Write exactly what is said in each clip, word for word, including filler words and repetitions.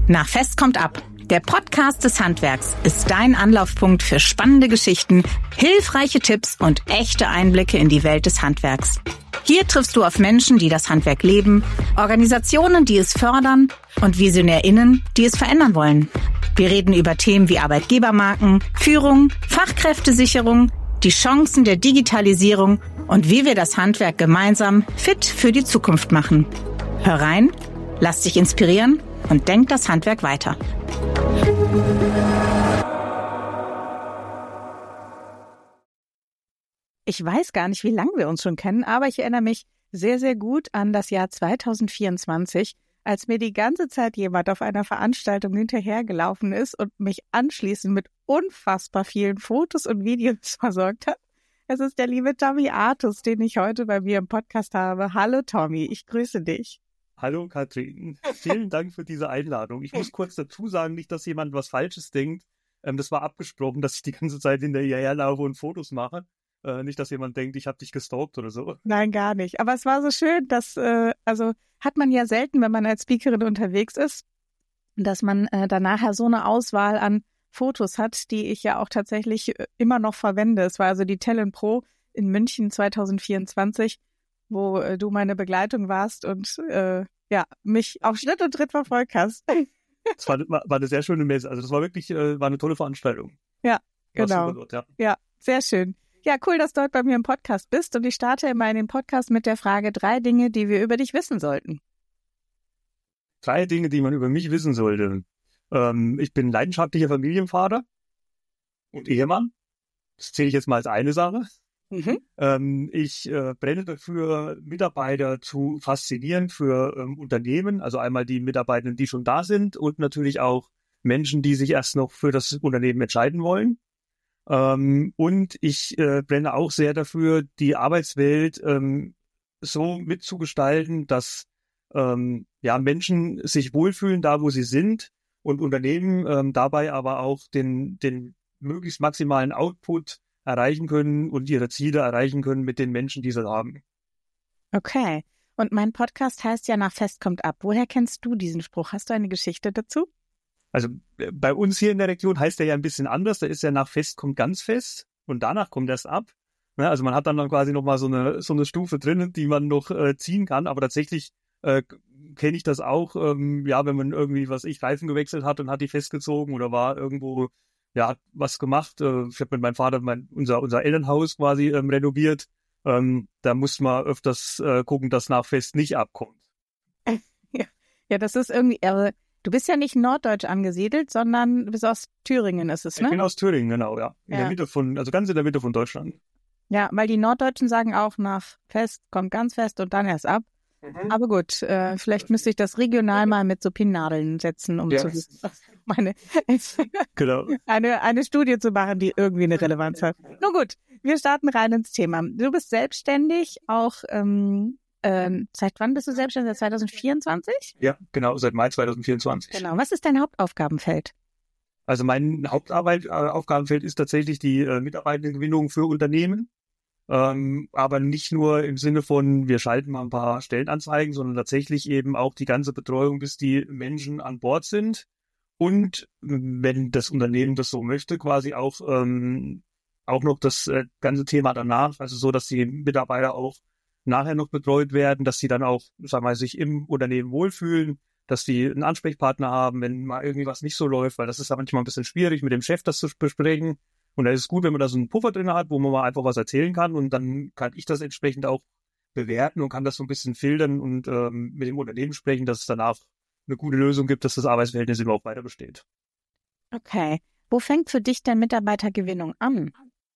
Nach Fest kommt ab. Der Podcast des Handwerks ist dein Anlaufpunkt für spannende Geschichten, hilfreiche Tipps und echte Einblicke in die Welt des Handwerks. Hier triffst du auf Menschen, die das Handwerk leben, Organisationen, die es fördern und VisionärInnen, die es verändern wollen. Wir reden über Themen wie Arbeitgebermarken, Führung, Fachkräftesicherung, die Chancen der Digitalisierung und wie wir das Handwerk gemeinsam fit für die Zukunft machen. Hör rein, lass dich inspirieren und denk das Handwerk weiter. Ich weiß gar nicht, wie lange wir uns schon kennen, aber ich erinnere mich sehr, sehr gut an das Jahr zwanzig vierundzwanzig, als mir die ganze Zeit jemand auf einer Veranstaltung hinterhergelaufen ist und mich anschließend mit unfassbar vielen Fotos und Videos versorgt hat. Es ist der liebe Tommy Artus, den ich heute bei mir im Podcast habe. Hallo Tommy, ich grüße dich. Hallo Katrin, vielen Dank für diese Einladung. Ich muss kurz dazu sagen, nicht, dass jemand was Falsches denkt. Ähm, das war abgesprochen, dass ich die ganze Zeit hinterher laufe und Fotos mache. Äh, nicht, dass jemand denkt, ich habe dich gestalkt oder so. Nein, gar nicht. Aber es war so schön, dass, äh, also hat man ja selten, wenn man als Speakerin unterwegs ist, dass man äh, dann nachher so eine Auswahl an Fotos hat, die ich ja auch tatsächlich äh, immer noch verwende. Es war also die Talent Pro in München zwanzig vierundzwanzig, wo äh, du meine Begleitung warst und äh, ja mich auf Schritt und Tritt verfolgt hast. Das war, war eine sehr schöne Messe. Also das war wirklich äh, war eine tolle Veranstaltung. Ja, genau. Dort, ja. ja, sehr schön. Ja, cool, dass du heute bei mir im Podcast bist. Und ich starte immer in den Podcast mit der Frage, drei Dinge, die wir über dich wissen sollten. Drei Dinge, die man über mich wissen sollte. Ähm, ich bin leidenschaftlicher Familienvater und Ehemann. Das zähle ich jetzt mal als eine Sache. Mhm. Ähm, ich äh, brenne dafür, Mitarbeiter zu faszinieren für ähm, Unternehmen. Also einmal die Mitarbeitenden, die schon da sind und natürlich auch Menschen, die sich erst noch für das Unternehmen entscheiden wollen. Ähm, und ich äh, brenne auch sehr dafür, die Arbeitswelt ähm, so mitzugestalten, dass ähm, ja, Menschen sich wohlfühlen, da wo sie sind und Unternehmen ähm, dabei aber auch den, den möglichst maximalen Output erreichen können und ihre Ziele erreichen können mit den Menschen, die sie haben. Okay. Und mein Podcast heißt ja Nach Fest kommt ab. Woher kennst du diesen Spruch? Hast du eine Geschichte dazu? Also bei uns hier in der Region heißt der ja ein bisschen anders. Da ist ja nach Fest kommt ganz fest und danach kommt erst ab. Ja, also man hat dann, dann quasi nochmal so eine, so eine Stufe drin, die man noch äh, ziehen kann. Aber tatsächlich äh, kenne ich das auch, ähm, ja, wenn man irgendwie, was ich, Reifen gewechselt hat und hat die festgezogen oder war irgendwo, ja, hat was gemacht. Äh, ich habe mit meinem Vater mein, unser, unser Elternhaus quasi ähm, renoviert. Ähm, da muss man öfters äh, gucken, dass nach Fest nicht abkommt. Ja, ja, das ist irgendwie... Äh Du bist ja nicht norddeutsch angesiedelt, sondern du bist aus Thüringen, ist es, ne? Ich bin aus Thüringen, genau, ja. In ja. der Mitte von, also ganz in der Mitte von Deutschland. Ja, weil die Norddeutschen sagen auch, nach Fest kommt ganz fest und dann erst ab. Mhm. Aber gut, äh, vielleicht müsste ich das regional mal mit so Pinnadeln setzen, um ja. zu meine genau. eine, eine Studie zu machen, die irgendwie eine Relevanz hat. Nun gut, wir starten rein ins Thema. Du bist selbstständig, auch ähm, Ähm, seit wann bist du selbstständig? Seit zwanzig vierundzwanzig? Ja, genau, seit Mai zwanzig vierundzwanzig. Genau. Was ist dein Hauptaufgabenfeld? Also mein Hauptaufgabenfeld ist tatsächlich die äh, Mitarbeitergewinnung für Unternehmen. Ähm, aber nicht nur im Sinne von, wir schalten mal ein paar Stellenanzeigen, sondern tatsächlich eben auch die ganze Betreuung, bis die Menschen an Bord sind. Und wenn das Unternehmen das so möchte, quasi auch, ähm, auch noch das äh, ganze Thema danach, also so, dass die Mitarbeiter auch nachher noch betreut werden, dass sie dann auch, sagen wir mal, sich im Unternehmen wohlfühlen, dass die einen Ansprechpartner haben, wenn mal irgendwie was nicht so läuft, weil das ist ja manchmal ein bisschen schwierig, mit dem Chef das zu besprechen. Und da ist es gut, wenn man da so einen Puffer drin hat, wo man mal einfach was erzählen kann und dann kann ich das entsprechend auch bewerten und kann das so ein bisschen filtern und ähm, mit dem Unternehmen sprechen, dass es danach eine gute Lösung gibt, dass das Arbeitsverhältnis immer auch weiter besteht. Okay. Wo fängt für dich denn Mitarbeitergewinnung an?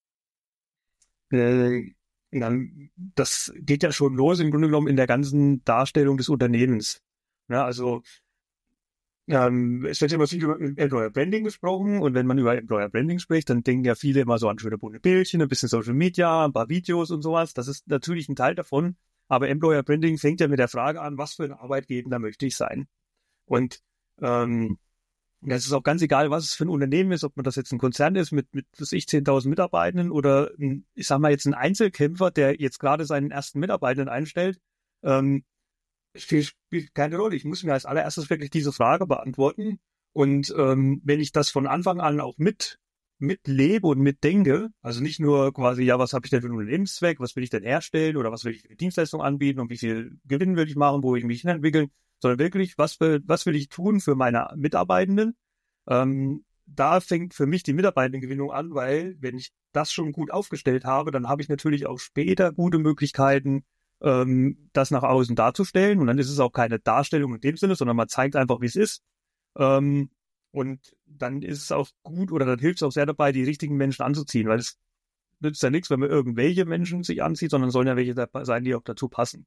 Äh, Dann, das geht ja schon los im Grunde genommen in der ganzen Darstellung des Unternehmens. Ja, also ähm, es wird immer viel über Employer Branding gesprochen und wenn man über Employer Branding spricht, dann denken ja viele immer so an schöne bunte Bildchen, ein bisschen Social Media, ein paar Videos und sowas. Das ist natürlich ein Teil davon, aber Employer Branding fängt ja mit der Frage an, was für ein Arbeitgeber möchte ich sein? Und ähm, das ist auch ganz egal, was es für ein Unternehmen ist, ob man das jetzt ein Konzern ist mit, mit was ich, zehntausend Mitarbeitenden oder, ein, ich sag mal jetzt ein Einzelkämpfer, der jetzt gerade seinen ersten Mitarbeitenden einstellt. Ähm, spielt, spielt keine Rolle. Ich muss mir als allererstes wirklich diese Frage beantworten. Und ähm, wenn ich das von Anfang an auch mit mitlebe und mitdenke, also nicht nur quasi, ja, was habe ich denn für einen Unternehmenszweck, was will ich denn herstellen oder was will ich für eine Dienstleistung anbieten und wie viel Gewinn will ich machen, wo will ich mich hinentwickeln, sondern wirklich, was will, was will ich tun für meine Mitarbeitenden? Ähm, da fängt für mich die Mitarbeitendengewinnung an, weil wenn ich das schon gut aufgestellt habe, dann habe ich natürlich auch später gute Möglichkeiten, ähm, das nach außen darzustellen. Und dann ist es auch keine Darstellung in dem Sinne, sondern man zeigt einfach, wie es ist. Ähm, und dann ist es auch gut oder dann hilft es auch sehr dabei, die richtigen Menschen anzuziehen, weil es nützt ja nichts, wenn man irgendwelche Menschen sich anzieht, sondern sollen ja welche dabei sein, die auch dazu passen.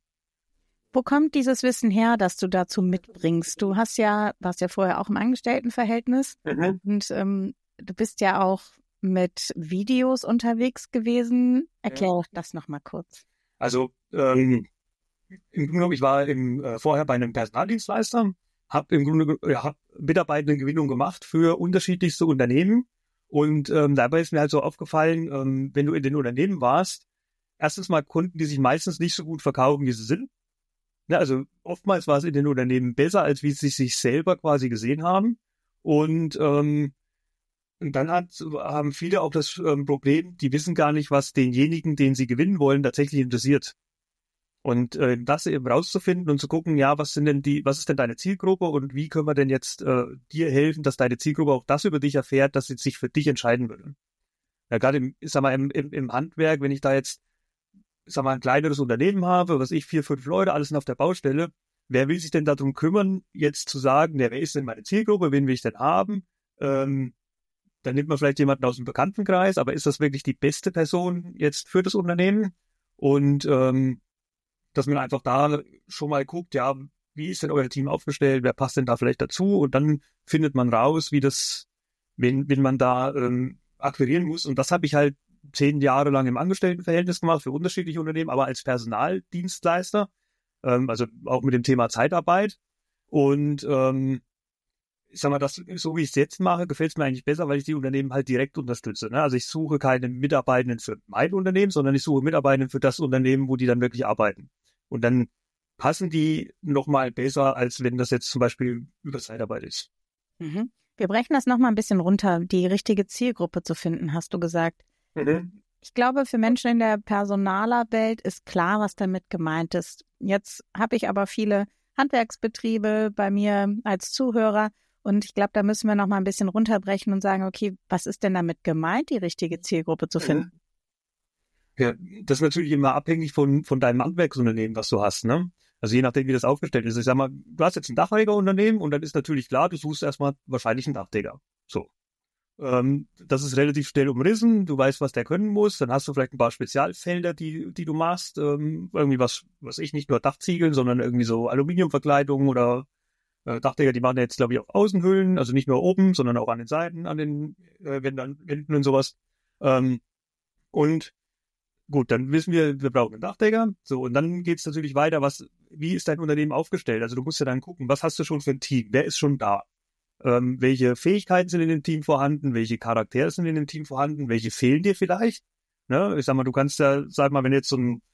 Wo kommt dieses Wissen her, das du dazu mitbringst? Du hast ja, warst ja vorher auch im Angestelltenverhältnis mhm. und ähm, du bist ja auch mit Videos unterwegs gewesen. Erklär ja. das nochmal kurz. Also ähm, im Grunde genommen, ich war im, äh, vorher bei einem Personaldienstleister, habe im Grunde ja, hab Mitarbeitendengewinnung gemacht für unterschiedlichste Unternehmen und ähm, dabei ist mir halt so aufgefallen, ähm, wenn du in den Unternehmen warst, erstens mal Kunden, die sich meistens nicht so gut verkaufen, wie sie sind. Ja, also oftmals war es in den Unternehmen besser, als wie sie sich selber quasi gesehen haben. Und, ähm, und dann hat, haben viele auch das ähm, Problem, die wissen gar nicht, was denjenigen, den sie gewinnen wollen, tatsächlich interessiert. Und äh, das eben rauszufinden und zu gucken, ja, was sind denn die, was ist denn deine Zielgruppe und wie können wir denn jetzt äh, dir helfen, dass deine Zielgruppe auch das über dich erfährt, dass sie sich für dich entscheiden würde. Ja, gerade im, ich sag mal, im, im, im Handwerk, wenn ich da jetzt, ich sag mal, ein kleineres Unternehmen habe, was ich, vier, fünf Leute, alles sind auf der Baustelle, wer will sich denn darum kümmern, jetzt zu sagen, ja, wer ist denn meine Zielgruppe, wen will ich denn haben? Ähm, dann nimmt man vielleicht jemanden aus dem Bekanntenkreis, aber ist das wirklich die beste Person jetzt für das Unternehmen? Und ähm, dass man einfach da schon mal guckt, ja, wie ist denn euer Team aufgestellt, wer passt denn da vielleicht dazu? Und dann findet man raus, wie das, wen, wen man da ähm, akquirieren muss. Und das habe ich halt zehn Jahre lang im Angestelltenverhältnis gemacht für unterschiedliche Unternehmen, aber als Personaldienstleister, ähm, also auch mit dem Thema Zeitarbeit. Und ähm, ich sag mal, das, so wie ich es jetzt mache, gefällt es mir eigentlich besser, weil ich die Unternehmen halt direkt unterstütze. Ne? Also ich suche keine Mitarbeitenden für mein Unternehmen, sondern ich suche Mitarbeitenden für das Unternehmen, wo die dann wirklich arbeiten. Und dann passen die nochmal besser, als wenn das jetzt zum Beispiel über Zeitarbeit ist. Mhm. Wir brechen das nochmal ein bisschen runter, die richtige Zielgruppe zu finden, hast du gesagt. Mhm. Ich glaube, für Menschen in der Personalerwelt ist klar, was damit gemeint ist. Jetzt habe ich aber viele Handwerksbetriebe bei mir als Zuhörer und ich glaube, da müssen wir nochmal ein bisschen runterbrechen und sagen, okay, was ist denn damit gemeint, die richtige Zielgruppe zu finden? Ja, das ist natürlich immer abhängig von, von deinem Handwerksunternehmen, was du hast, ne? Also je nachdem, wie das aufgestellt ist. Ich sag mal, du hast jetzt ein Dachdecker-Unternehmen und dann ist natürlich klar, du suchst erstmal wahrscheinlich einen Dachdecker. So. Ähm, das ist relativ schnell umrissen, du weißt, was der können muss, dann hast du vielleicht ein paar Spezialfelder, die, die du machst, ähm, irgendwie was, was ich, nicht nur Dachziegeln, sondern irgendwie so Aluminiumverkleidungen oder äh, Dachdecker, die machen jetzt, glaube ich, auch Außenhüllen, also nicht nur oben, sondern auch an den Seiten, an den äh, Wänden, Wänden und sowas. Ähm, und gut, dann wissen wir, wir brauchen einen Dachdecker. So, und dann geht's natürlich weiter, was, wie ist dein Unternehmen aufgestellt? Also du musst ja dann gucken, was hast du schon für ein Team? Wer ist schon da? Ähm, welche Fähigkeiten sind in dem Team vorhanden? Welche Charaktere sind in dem Team vorhanden? Welche fehlen dir vielleicht? Ne? Ich sag mal, du kannst ja, sag mal, wenn du jetzt so ein,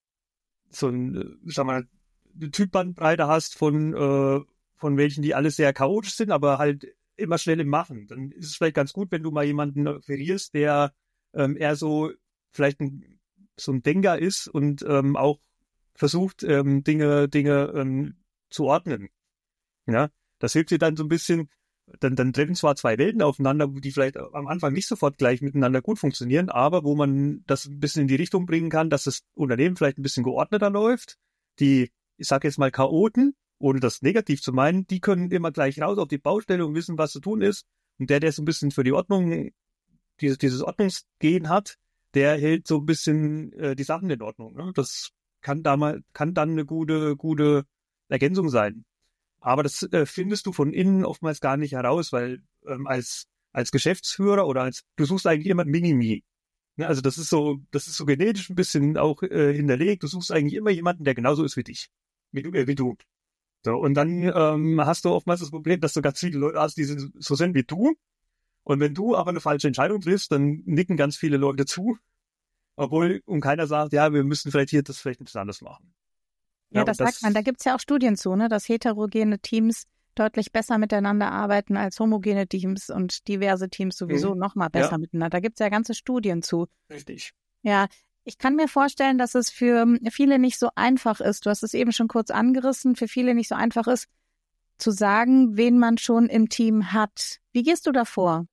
so ein, ich sag mal, eine Typbandbreite hast von, äh, von welchen, die alle sehr chaotisch sind, aber halt immer schnell im Machen, dann ist es vielleicht ganz gut, wenn du mal jemanden akquirierst, der ähm, eher so vielleicht ein so ein Denker ist und ähm, auch versucht, ähm, Dinge, Dinge ähm, zu ordnen. Ja, das hilft dir dann so ein bisschen, dann, dann treffen zwar zwei Welten aufeinander, die vielleicht am Anfang nicht sofort gleich miteinander gut funktionieren, aber wo man das ein bisschen in die Richtung bringen kann, dass das Unternehmen vielleicht ein bisschen geordneter läuft. Die, ich sage jetzt mal Chaoten, ohne das negativ zu meinen, die können immer gleich raus auf die Baustelle und wissen, was zu tun ist. Und der, der so ein bisschen für die Ordnung, dieses, dieses Ordnungsgehen hat, der hält so ein bisschen äh, die Sachen in Ordnung. Ne? Das kann da mal, kann dann eine gute, gute Ergänzung sein. Aber das äh, findest du von innen oftmals gar nicht heraus, weil ähm, als als Geschäftsführer oder als du suchst eigentlich immer ein Minimi. Ne? Also das ist so, das ist so genetisch ein bisschen auch äh, hinterlegt. Du suchst eigentlich immer jemanden, der genauso ist wie dich, wie du. Äh, wie du. So, und dann ähm, hast du oftmals das Problem, dass du ganz viele Leute hast, die so sind wie du. Und wenn du aber eine falsche Entscheidung triffst, dann nicken ganz viele Leute zu, obwohl und keiner sagt, ja, wir müssen vielleicht hier das vielleicht ein bisschen anders machen. Ja, ja das, das sagt man. Da gibt es ja auch Studien zu, ne, dass heterogene Teams deutlich besser miteinander arbeiten als homogene Teams und diverse Teams sowieso mhm. noch mal besser ja. miteinander. Da gibt es ja ganze Studien zu. Richtig. Ja, ich kann mir vorstellen, dass es für viele nicht so einfach ist. Du hast es eben schon kurz angerissen, für viele nicht so einfach ist, zu sagen, wen man schon im Team hat. Wie gehst du da vor?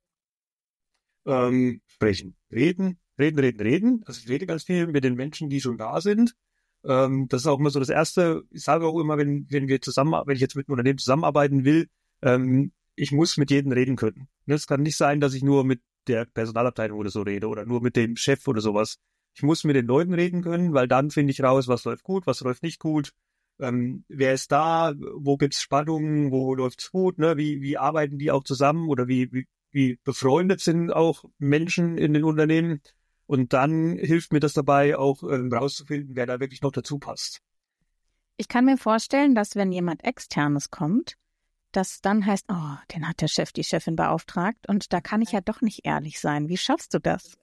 Ähm, sprechen, reden, reden, reden, reden. Also ich rede ganz viel mit den Menschen, die schon da sind. Ähm, das ist auch immer so das Erste. Ich sage auch immer, wenn, wenn wir zusammen, wenn ich jetzt mit einem Unternehmen zusammenarbeiten will, ähm, ich muss mit jedem reden können. Es kann nicht sein, dass ich nur mit der Personalabteilung oder so rede oder nur mit dem Chef oder sowas. Ich muss mit den Leuten reden können, weil dann finde ich raus, was läuft gut, was läuft nicht gut. Ähm, wer ist da? Wo gibt's Spannungen? Wo läuft's gut? Ne? Wie, wie arbeiten die auch zusammen oder wie, wie, wie befreundet sind auch Menschen in den Unternehmen? Und dann hilft mir das dabei, auch ähm, rauszufinden, wer da wirklich noch dazu passt. Ich kann mir vorstellen, dass wenn jemand Externes kommt, das dann heißt, oh, den hat der Chef, die Chefin beauftragt und da kann ich ja doch nicht ehrlich sein. Wie schaffst du das?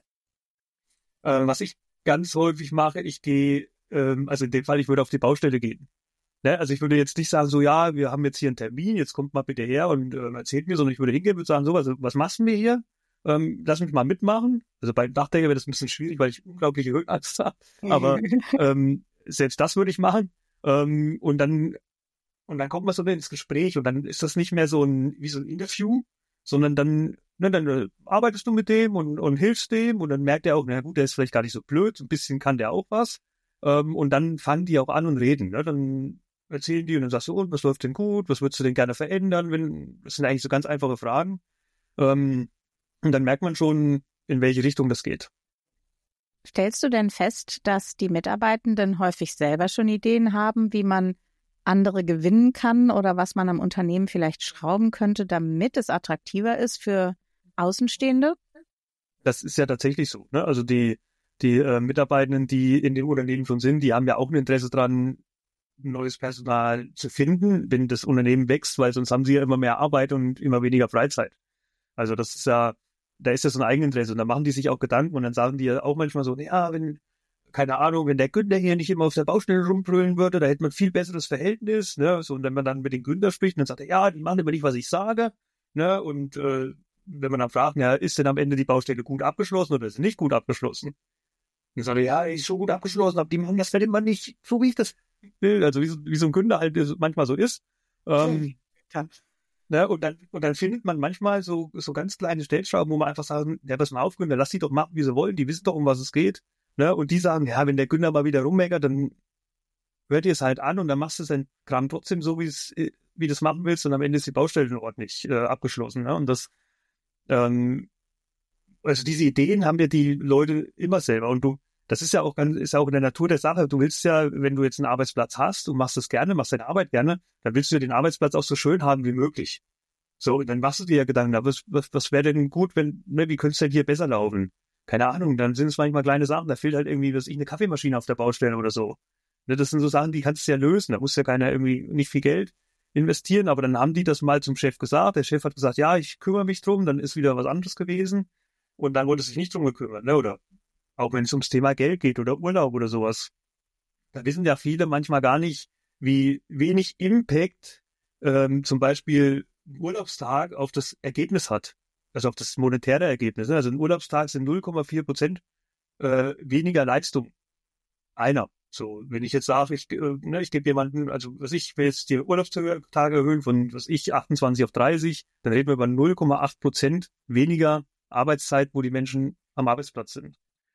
Ähm, was ich ganz häufig mache, ich gehe, ähm, also in dem Fall, ich würde auf die Baustelle gehen. Ne? Also ich würde jetzt nicht sagen, so ja, wir haben jetzt hier einen Termin, jetzt kommt mal bitte her und ähm, erzählt mir, sondern ich würde hingehen und sagen, so, also, was machst du mir hier? Ähm, lass mich mal mitmachen. Also bei Dachdecker wäre das ein bisschen schwierig, weil ich unglaubliche Höhenangst habe. Aber ähm, selbst das würde ich machen. Ähm, und dann und dann kommt man so ins Gespräch und dann ist das nicht mehr so ein wie so ein Interview, sondern dann ne, dann äh, arbeitest du mit dem und, und hilfst dem und dann merkt er auch, na gut, der ist vielleicht gar nicht so blöd, ein bisschen kann der auch was. Ähm, und dann fangen die auch an und reden. Ne? Dann erzählen die und dann sagst du, und was läuft denn gut? Was würdest du denn gerne verändern? Wenn, das sind eigentlich so ganz einfache Fragen. Ähm, und dann merkt man schon, in welche Richtung das geht. Stellst du denn fest, dass die Mitarbeitenden häufig selber schon Ideen haben, wie man andere gewinnen kann oder was man am Unternehmen vielleicht schrauben könnte, damit es attraktiver ist für Außenstehende? Das ist ja tatsächlich so. Ne? Also die, die äh, Mitarbeitenden, die in dem Unternehmen schon sind, die haben ja auch ein Interesse dran, neues Personal zu finden, wenn das Unternehmen wächst, weil sonst haben sie ja immer mehr Arbeit und immer weniger Freizeit. Also das ist ja, da ist ja so ein Eigeninteresse und da machen die sich auch Gedanken und dann sagen die ja auch manchmal so, ja, wenn, keine Ahnung, wenn der Günther hier nicht immer auf der Baustelle rumbrüllen würde, da hätte man viel besseres Verhältnis, ne, so, und wenn man dann mit dem Günther spricht, dann sagt er, ja, die machen immer nicht, was ich sage, ne, und äh, wenn man dann fragt, ja, ist denn am Ende die Baustelle gut abgeschlossen oder ist sie nicht gut abgeschlossen? Dann sagt er, ja, ist schon gut abgeschlossen, aber die machen das halt immer nicht so, wie ich das will, also wie so, wie so ein Günther halt manchmal so ist. Ähm, ja. Ne, und dann, und dann findet man manchmal so, so ganz kleine Stellschrauben, wo man einfach sagen, ja, pass mal auf, Günther, lass die doch machen, wie sie wollen, die wissen doch, um was es geht. Ne, und die sagen, ja, wenn der Günther mal wieder rummeckert, dann hört ihr es halt an und dann machst du dein Kram trotzdem so, wie es, wie du es machen willst und am Ende ist die Baustelle ordentlich äh, abgeschlossen. Ne? Und das, ähm, also diese Ideen haben ja die Leute immer selber und du, das ist ja auch ganz, ist ja auch in der Natur der Sache. Du willst ja, wenn du jetzt einen Arbeitsplatz hast und machst es gerne, machst deine Arbeit gerne, dann willst du ja den Arbeitsplatz auch so schön haben wie möglich. So, und dann machst du dir ja Gedanken, was, was, was wäre denn gut, wenn, ne, wie könnte es denn hier besser laufen? Keine Ahnung, dann sind es manchmal kleine Sachen, da fehlt halt irgendwie, was ich, eine Kaffeemaschine auf der Baustelle oder so. Ne, das sind so Sachen, die kannst du ja lösen, da muss ja keiner irgendwie nicht viel Geld investieren, aber dann haben die das mal zum Chef gesagt, der Chef hat gesagt, ja, ich kümmere mich drum, dann ist wieder was anderes gewesen und dann wurde sich nicht drum gekümmert, ne, oder auch wenn es ums Thema Geld geht oder Urlaub oder sowas. Da wissen ja viele manchmal gar nicht, wie wenig Impact ähm, zum Beispiel ein Urlaubstag auf das Ergebnis hat. Also auf das monetäre Ergebnis. Also ein Urlaubstag sind null Komma vier Prozent äh, weniger Leistung. Einer. So, wenn ich jetzt sage, ich, äh, ne, ich gebe jemanden, also was ich will jetzt die Urlaubstage erhöhen von, was ich, achtundzwanzig auf dreißig, dann reden wir über null Komma acht Prozent weniger Arbeitszeit, wo die Menschen am Arbeitsplatz sind.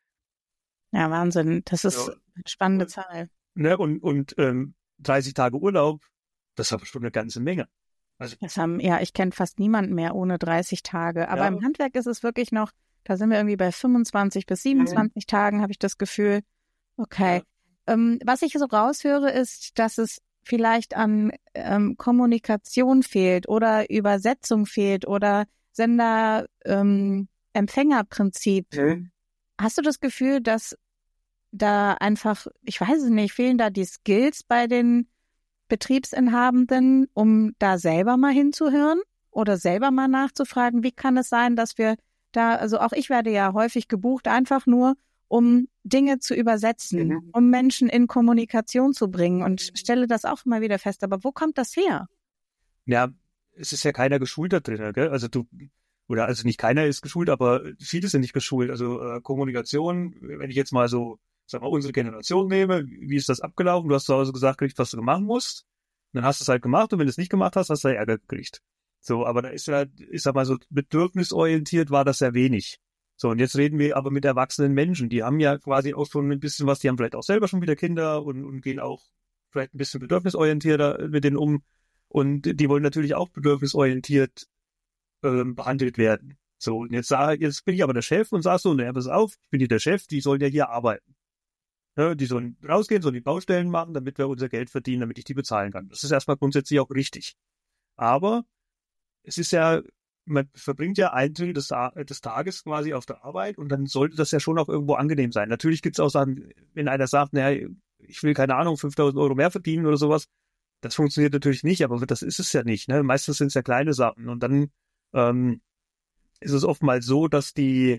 Ja, Wahnsinn. Das ist ja eine spannende Zahl. Ne, und und ähm, dreißig Tage Urlaub, das ist aber schon eine ganze Menge. Also, das haben, ja, ich kenne fast niemanden mehr ohne dreißig Tage. Aber ja, im Handwerk ist es wirklich noch, da sind wir irgendwie bei fünfundzwanzig bis siebenundzwanzig mhm. Tagen, habe ich das Gefühl. Okay. Ja. Ähm, was ich so raushöre, ist, dass es vielleicht an ähm, Kommunikation fehlt oder Übersetzung fehlt oder Sender-Empfänger-Prinzip. Ähm, mhm. Hast du das Gefühl, dass da einfach, ich weiß es nicht, fehlen da die Skills bei den Betriebsinhabenden, um da selber mal hinzuhören oder selber mal nachzufragen, wie kann es sein, dass wir da, also auch ich werde ja häufig gebucht, einfach nur, um Dinge zu übersetzen, mhm. um Menschen in Kommunikation zu bringen und stelle das auch immer wieder fest. Aber wo kommt das her? Ja, es ist ja keiner geschult da drin, gell? Also du, oder also nicht keiner ist geschult, aber viele sind nicht geschult. Also äh, Kommunikation, wenn ich jetzt mal so, sag mal, unsere Generation nehme, wie ist das abgelaufen? Du hast zu Hause gesagt, was du machen musst. Dann hast du es halt gemacht und wenn du es nicht gemacht hast, hast du Ärger gekriegt. So, aber da ist ja, ich sag mal so, bedürfnisorientiert war das sehr wenig. So, und jetzt reden wir aber mit erwachsenen Menschen. Die haben ja quasi auch schon ein bisschen was, die haben vielleicht auch selber schon wieder Kinder und, und gehen auch vielleicht ein bisschen bedürfnisorientierter mit denen um. Und die wollen natürlich auch bedürfnisorientiert ähm, behandelt werden. So, und jetzt sage jetzt bin ich aber der Chef und sag so, naja, pass auf, ich bin hier der Chef, die sollen ja hier arbeiten. Ja, die sollen rausgehen, sollen die Baustellen machen, damit wir unser Geld verdienen, damit ich die bezahlen kann. Das ist erstmal grundsätzlich auch richtig. Aber es ist ja, man verbringt ja ein Drittel des, des Tages quasi auf der Arbeit und dann sollte das ja schon auch irgendwo angenehm sein. Natürlich gibt es auch Sachen, wenn einer sagt, naja, ich will, keine Ahnung, fünftausend Euro mehr verdienen oder sowas, das funktioniert natürlich nicht, aber das ist es ja nicht. Ne? Meistens sind es ja kleine Sachen und dann ähm, ist es oftmals so, dass die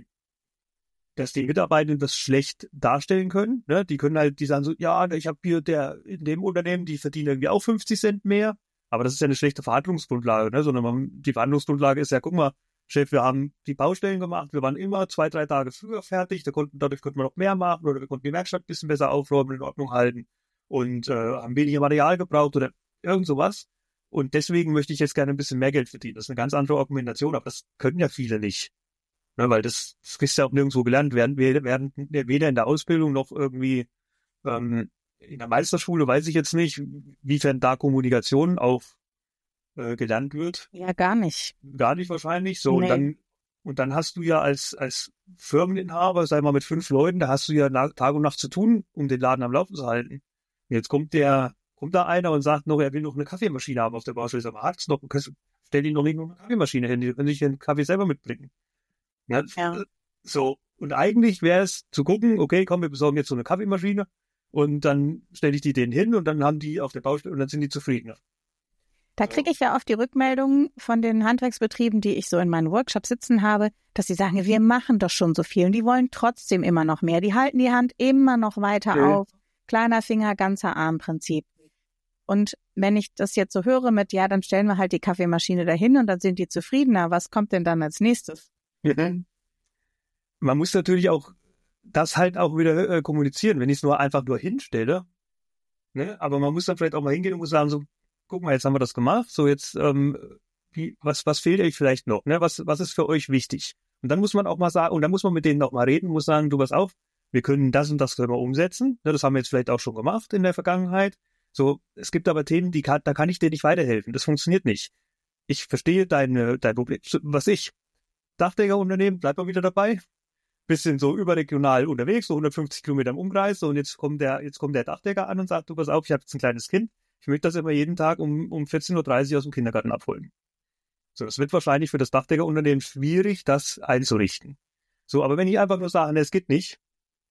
dass die Mitarbeitenden das schlecht darstellen können. Ne? Die können halt, die sagen so, ja, ich habe hier der in dem Unternehmen, die verdienen irgendwie auch fünfzig Cent mehr, aber das ist ja eine schlechte Verhandlungsgrundlage, ne? Sondern man, die Verhandlungsgrundlage ist ja, guck mal, Chef, wir haben die Baustellen gemacht, wir waren immer zwei, drei Tage früher fertig, da konnten, dadurch konnten wir noch mehr machen oder wir konnten die Werkstatt ein bisschen besser aufräumen, in Ordnung halten und äh, haben weniger Material gebraucht oder irgend sowas. Und deswegen möchte ich jetzt gerne ein bisschen mehr Geld verdienen. Das ist eine ganz andere Argumentation, aber das können ja viele nicht. Ne, weil das, das ist ja auch nirgendwo gelernt werden. Wir werden weder in der Ausbildung noch irgendwie ähm, in der Meisterschule, weiß ich jetzt nicht, wiefern da Kommunikation auch äh, gelernt wird. Ja, gar nicht. Gar nicht wahrscheinlich. So, nee. und dann und dann hast du ja als als Firmeninhaber, sei mal mit fünf Leuten, da hast du ja nach, Tag und Nacht zu tun, um den Laden am Laufen zu halten. Und jetzt kommt der, kommt da einer und sagt noch, er will noch eine Kaffeemaschine haben auf der Baustelle. Sag mal, hat's noch, stell ihm noch nicht noch eine Kaffeemaschine hin, die können sich den Kaffee selber mitbringen. Ja, ja. So, und eigentlich wäre es zu gucken, okay, komm, wir besorgen jetzt so eine Kaffeemaschine und dann stelle ich die denen hin und dann haben die auf der Baustelle und dann sind die zufrieden. Da kriege ich ja oft die Rückmeldungen von den Handwerksbetrieben, die ich so in meinen Workshops sitzen habe, dass sie sagen, wir machen doch schon so viel und die wollen trotzdem immer noch mehr. Die halten die Hand immer noch weiter okay. auf. Kleiner Finger, ganzer Arm Prinzip. Und wenn ich das jetzt so höre mit, ja, dann stellen wir halt die Kaffeemaschine dahin und dann sind die zufriedener. Was kommt denn dann als nächstes? Mhm. Man muss natürlich auch das halt auch wieder äh, kommunizieren, wenn ich es nur einfach nur hinstelle. Ne? Aber man muss dann vielleicht auch mal hingehen und muss sagen, so, guck mal, jetzt haben wir das gemacht, so jetzt, ähm, wie, was, was fehlt euch vielleicht noch? Ne? Was, was ist für euch wichtig? Und dann muss man auch mal sagen, und dann muss man mit denen auch mal reden, muss sagen, du pass auf, wir können das und das können wir umsetzen. Ne? Das haben wir jetzt vielleicht auch schon gemacht in der Vergangenheit. So, es gibt aber Themen, die kann, da kann ich dir nicht weiterhelfen. Das funktioniert nicht. Ich verstehe deine, dein Problem. Was ich Dachdeckerunternehmen, bleibt mal wieder dabei. Bisschen so überregional unterwegs, so hundertfünfzig Kilometer im Umkreis. So, und jetzt kommt der, jetzt kommt der Dachdecker an und sagt, du pass auf, ich habe jetzt ein kleines Kind. Ich möchte das immer jeden Tag um, um vierzehn Uhr dreißig aus dem Kindergarten abholen. So, das wird wahrscheinlich für das Dachdeckerunternehmen schwierig, das einzurichten. So, aber wenn ich einfach nur sage, ne, es geht nicht,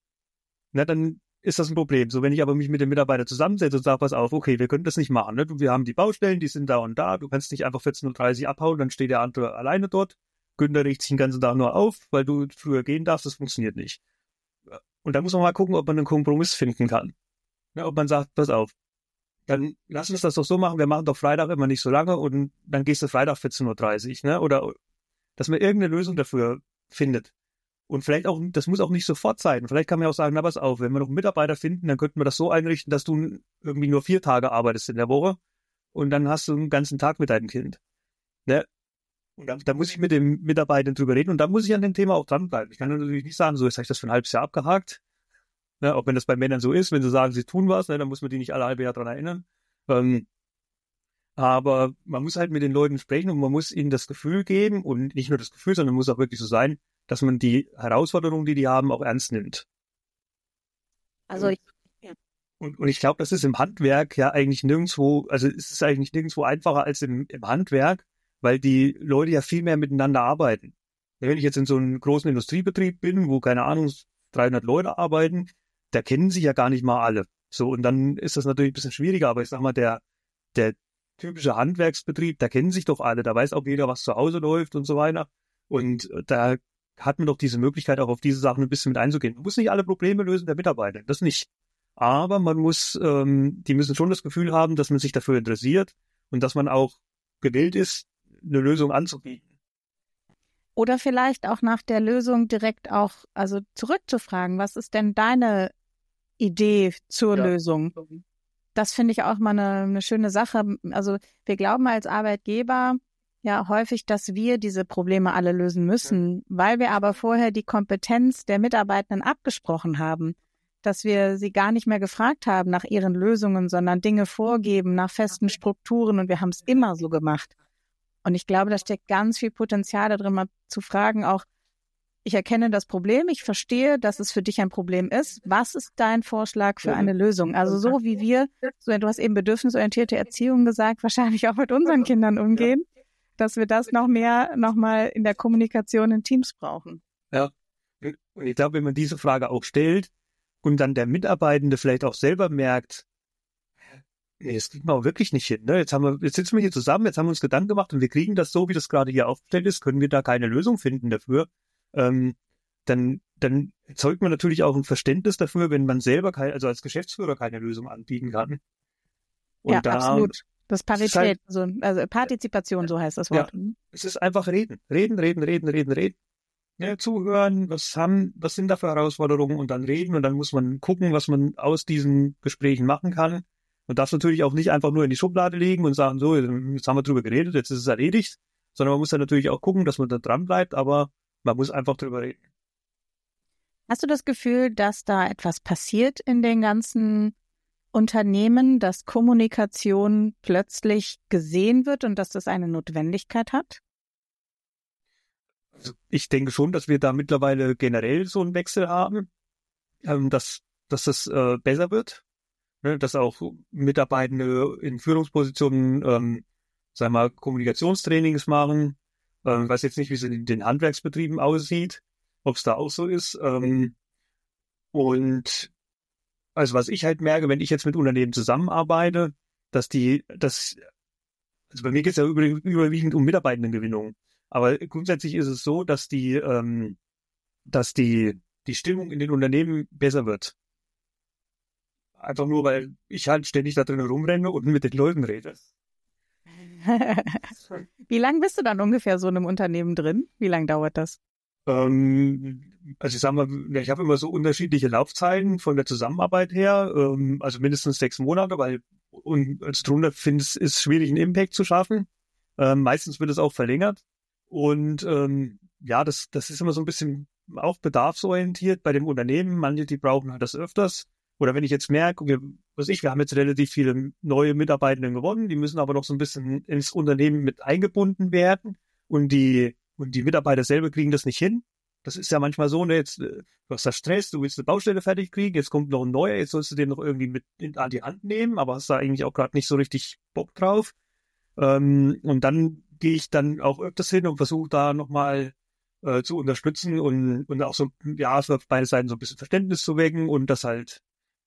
na, dann ist das ein Problem. So, wenn ich aber mich mit dem Mitarbeiter zusammensetze und sage, pass auf, okay, wir können das nicht machen. Ne? Wir haben die Baustellen, die sind da und da. Du kannst nicht einfach vierzehn Uhr dreißig abhauen, dann steht der andere alleine dort. Günther regt sich den ganzen Tag nur auf, weil du früher gehen darfst, das funktioniert nicht. Und dann muss man mal gucken, ob man einen Kompromiss finden kann. Ja, ob man sagt, pass auf, dann lass uns das doch so machen, wir machen doch Freitag immer nicht so lange und dann gehst du Freitag vierzehn Uhr dreißig, ne? Oder dass man irgendeine Lösung dafür findet. Und vielleicht auch, das muss auch nicht sofort sein. Vielleicht kann man auch sagen, na pass auf, wenn wir noch einen Mitarbeiter finden, dann könnten wir das so einrichten, dass du irgendwie nur vier Tage arbeitest in der Woche und dann hast du einen ganzen Tag mit deinem Kind. Ne? Und da, da muss ich mit dem Mitarbeiter drüber reden und da muss ich an dem Thema auch dranbleiben. Ich kann natürlich nicht sagen, so jetzt habe ich das für ein halbes Jahr abgehakt. Ne, auch wenn das bei Männern so ist, wenn sie sagen, sie tun was, ne, dann muss man die nicht alle halbe Jahr dran erinnern. Ähm, aber man muss halt mit den Leuten sprechen und man muss ihnen das Gefühl geben und nicht nur das Gefühl, sondern muss auch wirklich so sein, dass man die Herausforderungen, die die haben, auch ernst nimmt. Also ich, ja. Und, und ich glaube, das ist im Handwerk ja eigentlich nirgendwo, also es ist eigentlich nirgendwo einfacher als im, im Handwerk, weil die Leute ja viel mehr miteinander arbeiten. Wenn ich jetzt in so einem großen Industriebetrieb bin, wo, keine Ahnung, dreihundert Leute arbeiten, da kennen sich ja gar nicht mal alle. So, und dann ist das natürlich ein bisschen schwieriger, aber ich sag mal, der, der typische Handwerksbetrieb, da kennen sich doch alle, da weiß auch jeder, was zu Hause läuft und so weiter. Und da hat man doch diese Möglichkeit, auch auf diese Sachen ein bisschen mit einzugehen. Man muss nicht alle Probleme lösen der Mitarbeiter, das nicht. Aber man muss, ähm, die müssen schon das Gefühl haben, dass man sich dafür interessiert und dass man auch gewillt ist, eine Lösung anzubieten. Oder vielleicht auch nach der Lösung direkt auch, also zurückzufragen, was ist denn deine Idee zur ja. Lösung? Das finde ich auch mal eine, eine schöne Sache. Also wir glauben als Arbeitgeber ja häufig, dass wir diese Probleme alle lösen müssen, ja. weil wir aber vorher die Kompetenz der Mitarbeitenden abgesprochen haben, dass wir sie gar nicht mehr gefragt haben nach ihren Lösungen, sondern Dinge vorgeben nach festen Strukturen und wir haben es immer so gemacht. Und ich glaube, da steckt ganz viel Potenzial da drin, mal zu fragen, auch, ich erkenne das Problem, ich verstehe, dass es für dich ein Problem ist. Was ist dein Vorschlag für eine Lösung? Also so wie wir, so, du hast eben bedürfnisorientierte Erziehung gesagt, wahrscheinlich auch mit unseren Kindern umgehen, dass wir das noch mehr nochmal in der Kommunikation in Teams brauchen. Ja, und ich glaube, wenn man diese Frage auch stellt und dann der Mitarbeitende vielleicht auch selber merkt, nee, das kriegen wir auch wirklich nicht hin. Ne? Jetzt haben wir, jetzt sitzen wir hier zusammen, jetzt haben wir uns Gedanken gemacht und wir kriegen das so, wie das gerade hier aufgestellt ist, können wir da keine Lösung finden dafür. Ähm, dann, dann erzeugt man natürlich auch ein Verständnis dafür, wenn man selber kein, also als Geschäftsführer keine Lösung anbieten kann. Und ja, da, absolut. Das Parität, halt, also, also Partizipation, so heißt das Wort. Ja, es ist einfach reden, reden, reden, reden, reden, reden. Ja, zuhören, was haben, was sind da für Herausforderungen und dann reden und dann muss man gucken, was man aus diesen Gesprächen machen kann. Man darf natürlich auch nicht einfach nur in die Schublade legen und sagen, so, jetzt haben wir drüber geredet, jetzt ist es erledigt, sondern man muss dann natürlich auch gucken, dass man da dran bleibt, aber man muss einfach drüber reden. Hast du das Gefühl, dass da etwas passiert in den ganzen Unternehmen, dass Kommunikation plötzlich gesehen wird und dass das eine Notwendigkeit hat? Also ich denke schon, dass wir da mittlerweile generell so einen Wechsel haben, ähm, dass, dass das äh, besser wird. Dass auch Mitarbeitende in Führungspositionen, ähm, sagen wir mal, Kommunikationstrainings machen. Ähm, ich weiß jetzt nicht, wie es in den Handwerksbetrieben aussieht, ob es da auch so ist. Ähm, und also was ich halt merke, wenn ich jetzt mit Unternehmen zusammenarbeite, dass die, dass, also bei mir geht es ja über, überwiegend um Mitarbeitendengewinnung. Aber grundsätzlich ist es so, dass die, ähm, dass die, die Stimmung in den Unternehmen besser wird. Einfach nur, weil ich halt ständig da drin rumrenne und mit den Leuten rede. Wie lange bist du dann ungefähr so in einem Unternehmen drin? Wie lange dauert das? Ähm, also ich sag mal, ich habe immer so unterschiedliche Laufzeiten von der Zusammenarbeit her, ähm, also mindestens sechs Monate, weil und als drunter finde ich es schwierig, einen Impact zu schaffen. Ähm, meistens wird es auch verlängert. Und ähm, ja, das, das ist immer so ein bisschen auch bedarfsorientiert bei dem Unternehmen. Manche, die brauchen halt das öfters. Oder wenn ich jetzt merke, wir, was ich, wir haben jetzt relativ viele neue Mitarbeitenden gewonnen, die müssen aber noch so ein bisschen ins Unternehmen mit eingebunden werden und die, und die Mitarbeiter selber kriegen das nicht hin. Das ist ja manchmal so, ne, jetzt, du hast da Stress, du willst eine Baustelle fertig kriegen, jetzt kommt noch ein neuer, jetzt sollst du den noch irgendwie mit in, an die Hand nehmen, aber hast da eigentlich auch gerade nicht so richtig Bock drauf. Ähm, und dann gehe ich dann auch öfters hin und versuche da nochmal äh, zu unterstützen und, und auch so, ja, für beide Seiten so ein bisschen Verständnis zu wecken und das halt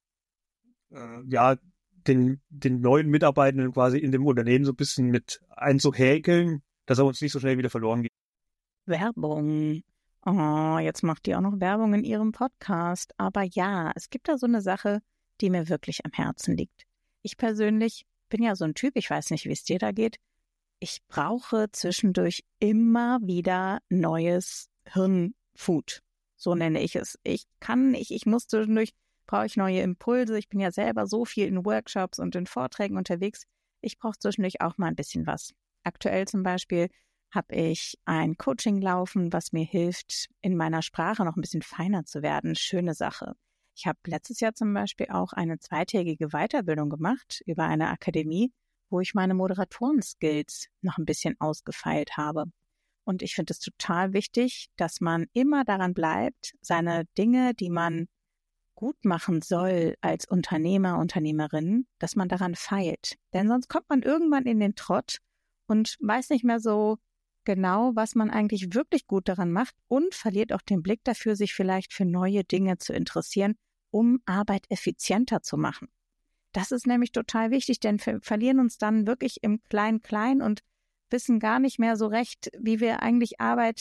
Äh, ja, den, den neuen Mitarbeitenden quasi in dem Unternehmen so ein bisschen mit einzuhäkeln, dass er uns nicht so schnell wieder verloren geht. Werbung. Oh, jetzt macht die auch noch Werbung in ihrem Podcast. Aber ja, es gibt da so eine Sache, die mir wirklich am Herzen liegt. Ich persönlich bin ja so ein Typ, ich weiß nicht, wie es dir da geht. Ich brauche zwischendurch immer wieder neues Hirnfood. So nenne ich es. Ich kann nicht, ich muss zwischendurch brauche ich neue Impulse. Ich bin ja selber so viel in Workshops und in Vorträgen unterwegs. Ich brauche zwischendurch auch mal ein bisschen was. Aktuell zum Beispiel habe ich ein Coaching laufen, was mir hilft, in meiner Sprache noch ein bisschen feiner zu werden. Schöne Sache. Ich habe letztes Jahr zum Beispiel auch eine zweitägige Weiterbildung gemacht über eine Akademie, wo ich meine Moderatoren-Skills noch ein bisschen ausgefeilt habe. Und ich finde es total wichtig, dass man immer daran bleibt, seine Dinge, die man gut machen soll als Unternehmer, Unternehmerin, dass man daran feilt. Denn sonst kommt man irgendwann in den Trott und weiß nicht mehr so genau, was man eigentlich wirklich gut daran macht und verliert auch den Blick dafür, sich vielleicht für neue Dinge zu interessieren, um Arbeit effizienter zu machen. Das ist nämlich total wichtig, denn wir verlieren uns dann wirklich im Klein-Klein und wissen gar nicht mehr so recht, wie wir eigentlich Arbeit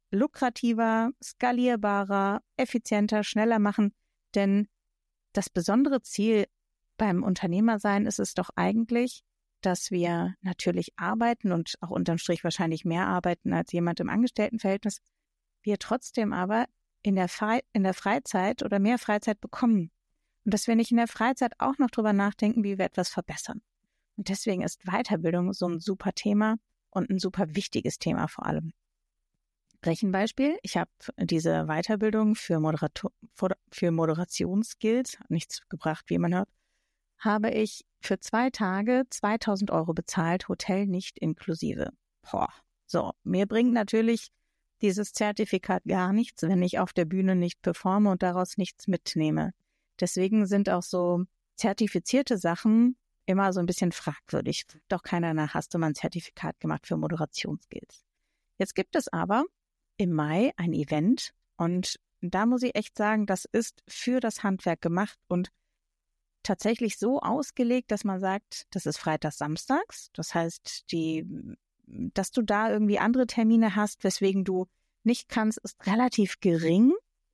lukrativer, skalierbarer, effizienter, schneller machen. Denn das besondere Ziel beim Unternehmersein ist es doch eigentlich, dass wir natürlich arbeiten und auch unterm Strich wahrscheinlich mehr arbeiten als jemand im Angestelltenverhältnis, wir trotzdem aber in der, Fre- in der Freizeit oder mehr Freizeit bekommen. Und dass wir nicht in der Freizeit auch noch drüber nachdenken, wie wir etwas verbessern. Und deswegen ist Weiterbildung so ein super Thema und ein super wichtiges Thema vor allem. Rechenbeispiel, ich habe diese Weiterbildung für, Moderator, für Moderationsskills, nichts gebracht, wie man hört, habe ich für zwei Tage zweitausend Euro bezahlt, Hotel nicht inklusive. Boah. So, mir bringt natürlich dieses Zertifikat gar nichts, wenn ich auf der Bühne nicht performe und daraus nichts mitnehme. Deswegen sind auch so zertifizierte Sachen immer so ein bisschen fragwürdig. Fragt auch keiner nach, hast du mal ein Zertifikat gemacht für Moderationsskills. Jetzt gibt es aber im Mai ein Event und da muss ich echt sagen, das ist für das Handwerk gemacht und tatsächlich so ausgelegt, dass man sagt, das ist freitags, samstags. Das heißt, die, dass du da irgendwie andere Termine hast, weswegen du nicht kannst, ist relativ gering.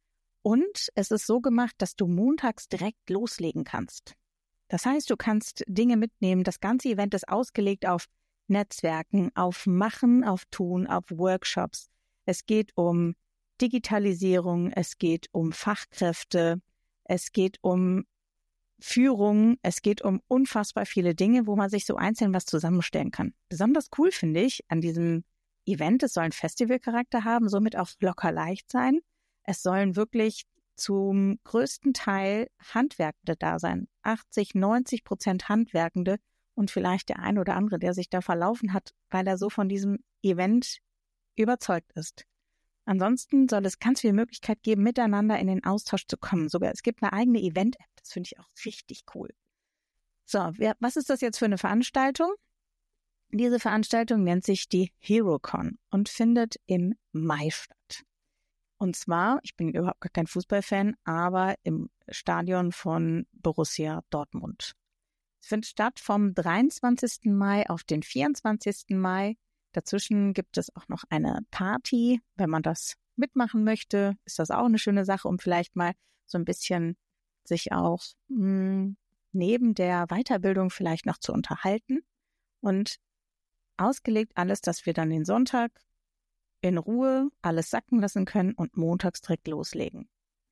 Und es ist so gemacht, dass du montags direkt loslegen kannst. Das heißt, du kannst Dinge mitnehmen. Das ganze Event ist ausgelegt auf Netzwerken, auf Machen, auf Tun, auf Workshops. Es geht um Digitalisierung, es geht um Fachkräfte, es geht um Führung, es geht um unfassbar viele Dinge, wo man sich so einzeln was zusammenstellen kann. Besonders cool finde ich an diesem Event, es soll einen Festivalcharakter haben, somit auch locker leicht sein. Es sollen wirklich zum größten Teil Handwerkende da sein. achtzig, neunzig Prozent Handwerkende und vielleicht der ein oder andere, der sich da verlaufen hat, weil er so von diesem Event überzeugt ist. Ansonsten soll es ganz viel Möglichkeit geben, miteinander in den Austausch zu kommen. Sogar es gibt eine eigene Event-App, das finde ich auch richtig cool. So, wer, was ist das jetzt für eine Veranstaltung? Diese Veranstaltung nennt sich die HeroCon und findet im Mai statt. Und zwar, ich bin überhaupt gar kein Fußballfan, aber im Stadion von Borussia Dortmund. Es findet statt vom dreiundzwanzigsten Mai auf den vierundzwanzigsten Mai. Dazwischen gibt es auch noch eine Party. Wenn man das mitmachen möchte, ist das auch eine schöne Sache, um vielleicht mal so ein bisschen sich auch mh, neben der Weiterbildung vielleicht noch zu unterhalten. Und ausgelegt alles, dass wir dann den Sonntag in Ruhe alles sacken lassen können und montags direkt loslegen.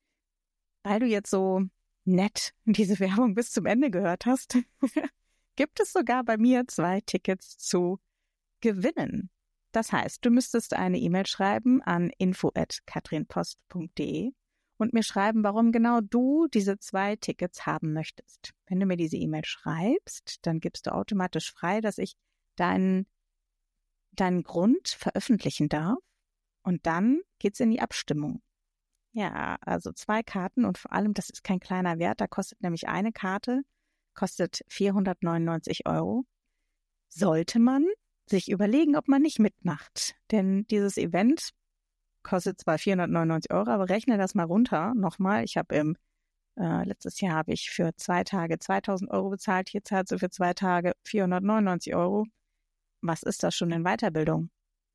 Weil du jetzt so nett diese Werbung bis zum Ende gehört hast, gibt es sogar bei mir zwei Tickets zu gewinnen. Das heißt, du müsstest eine E-Mail schreiben an info at katrinpost punkt de und mir schreiben, warum genau du diese zwei Tickets haben möchtest. Wenn du mir diese E-Mail schreibst, dann gibst du automatisch frei, dass ich deinen, deinen Grund veröffentlichen darf und dann geht's in die Abstimmung. Ja, also zwei Karten und vor allem, das ist kein kleiner Wert, da kostet nämlich eine Karte, kostet vierhundertneunundneunzig Euro. Sollte man sich überlegen, ob man nicht mitmacht. Denn dieses Event kostet zwar vierhundertneunundneunzig Euro, aber rechne das mal runter nochmal. Ich habe im, äh, letztes Jahr habe ich für zwei Tage zweitausend Euro bezahlt, hier zahlst du für zwei Tage vierhundertneunundneunzig Euro. Was ist das schon in Weiterbildung?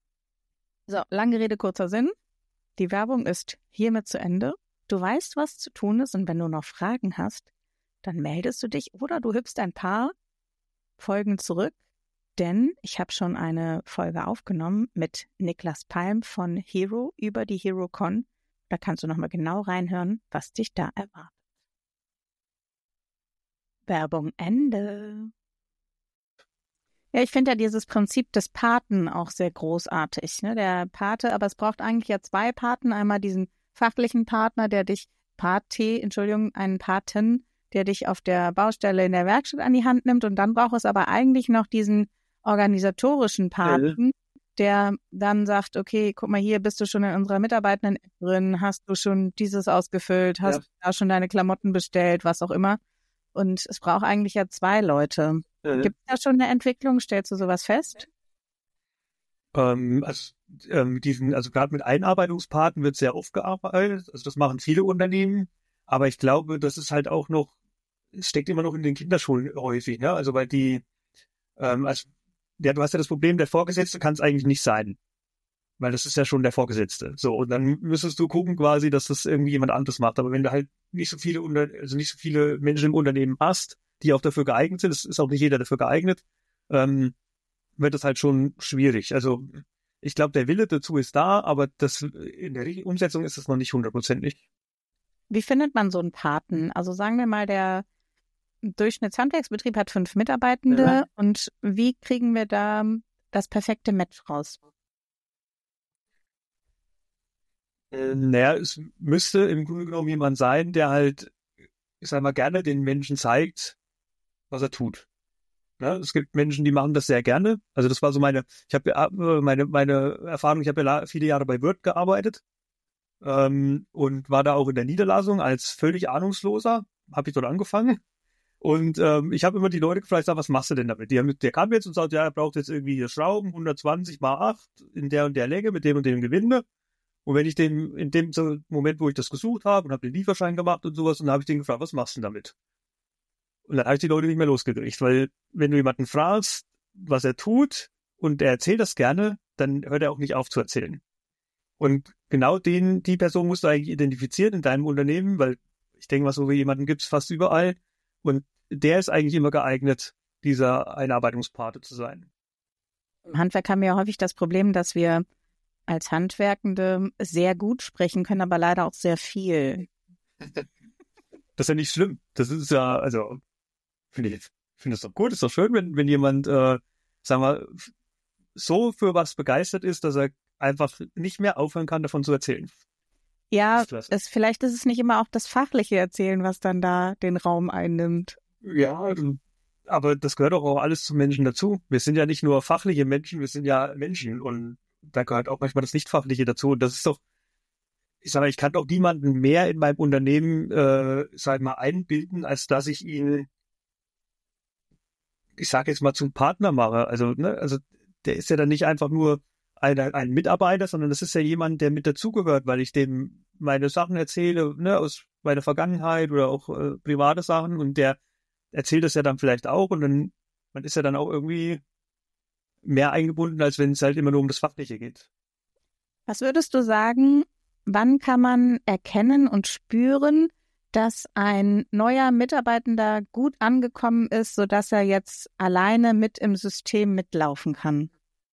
So, lange Rede, kurzer Sinn. Die Werbung ist hiermit zu Ende. Du weißt, was zu tun ist und wenn du noch Fragen hast, dann meldest du dich oder du hüpfst ein paar Folgen zurück. Denn ich habe schon eine Folge aufgenommen mit Niklas Palm von Hero über die HeroCon. Da kannst du nochmal genau reinhören, was dich da erwartet. Werbung Ende. Ja, ich finde ja dieses Prinzip des Paten auch sehr großartig. Ne? Der Pate, aber es braucht eigentlich ja zwei Paten. Einmal diesen fachlichen Partner, der dich, Pate, Entschuldigung, einen Paten, der dich auf der Baustelle in der Werkstatt an die Hand nimmt. Und dann braucht es aber eigentlich noch diesen organisatorischen Paten, der dann sagt, okay, guck mal, hier bist du schon in unserer Mitarbeitenden-App drin, hast du schon dieses ausgefüllt, hast ja. da schon deine Klamotten bestellt, was auch immer. Und es braucht eigentlich ja zwei Leute. Ja. Gibt es da schon eine Entwicklung? Stellst du sowas fest? Ähm, also ähm, mit diesen, also gerade mit Einarbeitungspaten wird sehr oft gearbeitet. Also das machen viele Unternehmen. Aber ich glaube, das ist halt auch noch, es steckt immer noch in den Kinderschuhen häufig, ne? Also weil die, ähm, also ja, du hast ja das Problem, der Vorgesetzte kann es eigentlich nicht sein. weil das ist ja schon der Vorgesetzte. So, und dann müsstest du gucken quasi, dass das irgendwie jemand anderes macht. Aber wenn du halt nicht so viele, Unter- also nicht so viele Menschen im Unternehmen hast, die auch dafür geeignet sind, es ist auch nicht jeder dafür geeignet, ähm, wird das halt schon schwierig. Also ich glaube, der Wille dazu ist da, aber das in der Re- Umsetzung ist es noch nicht hundertprozentig. Wie findet man so einen Paten? Also sagen wir mal, der Durchschnittshandwerksbetrieb hat fünf Mitarbeitende Ja. und wie kriegen wir da das perfekte Match raus? Äh, naja, es müsste im Grunde genommen jemand sein, der halt, ich sag mal, gerne den Menschen zeigt, was er tut. Ja, es gibt Menschen, die machen das sehr gerne. Also das war so meine, ich habe ja, äh, meine meine Erfahrung, ich habe ja la- viele Jahre bei Word gearbeitet ähm, und war da auch in der Niederlassung als völlig Ahnungsloser, habe ich dort angefangen. Und ähm, ich habe immer die Leute gefragt, sag, was machst du denn damit? Die haben, der kam jetzt und sagt, ja, er braucht jetzt irgendwie hier Schrauben, hundertzwanzig mal acht in der und der Länge mit dem und dem Gewinde. Und wenn ich dem, in dem so Moment, wo ich das gesucht habe und habe den Lieferschein gemacht und sowas, und dann habe ich den gefragt, was machst du denn damit? Und dann habe ich die Leute nicht mehr losgekriegt, weil wenn du jemanden fragst, was er tut und er erzählt das gerne, dann hört er auch nicht auf zu erzählen. Und genau den, die Person musst du eigentlich identifizieren in deinem Unternehmen, weil ich denke mal, so wie jemanden gibt es fast überall. Und der ist eigentlich immer geeignet, dieser Einarbeitungspate zu sein. Im Handwerk haben wir ja häufig das Problem, dass wir als Handwerkende sehr gut sprechen können, aber leider auch sehr viel. Das ist ja nicht schlimm. Das ist ja, also, finde ich, finde es doch gut, ist doch schön, wenn, wenn jemand, äh, sagen wir, so für was begeistert ist, dass er einfach nicht mehr aufhören kann, davon zu erzählen. Ja, Das ist klasse. es, vielleicht ist es nicht immer auch das fachliche Erzählen, was dann da den Raum einnimmt. Ja, aber das gehört doch auch alles zum Menschen dazu. Wir sind ja nicht nur fachliche Menschen, wir sind ja Menschen und da gehört auch manchmal das Nicht-Fachliche dazu. Und das ist doch, ich sage mal, ich kann doch niemanden mehr in meinem Unternehmen, äh, sag ich mal, einbilden, als dass ich ihn, ich sage jetzt mal, zum Partner mache. Also, ne, also der ist ja dann nicht einfach nur ein, ein Mitarbeiter, sondern das ist ja jemand, der mit dazugehört, weil ich dem meine Sachen erzähle, ne, aus meiner Vergangenheit oder auch äh, private Sachen und der erzählt das ja dann vielleicht auch und dann, man ist ja dann auch irgendwie mehr eingebunden, als wenn es halt immer nur um das Fachliche geht. Was würdest du sagen, wann kann man erkennen und spüren, dass ein neuer Mitarbeitender gut angekommen ist, sodass er jetzt alleine mit im System mitlaufen kann?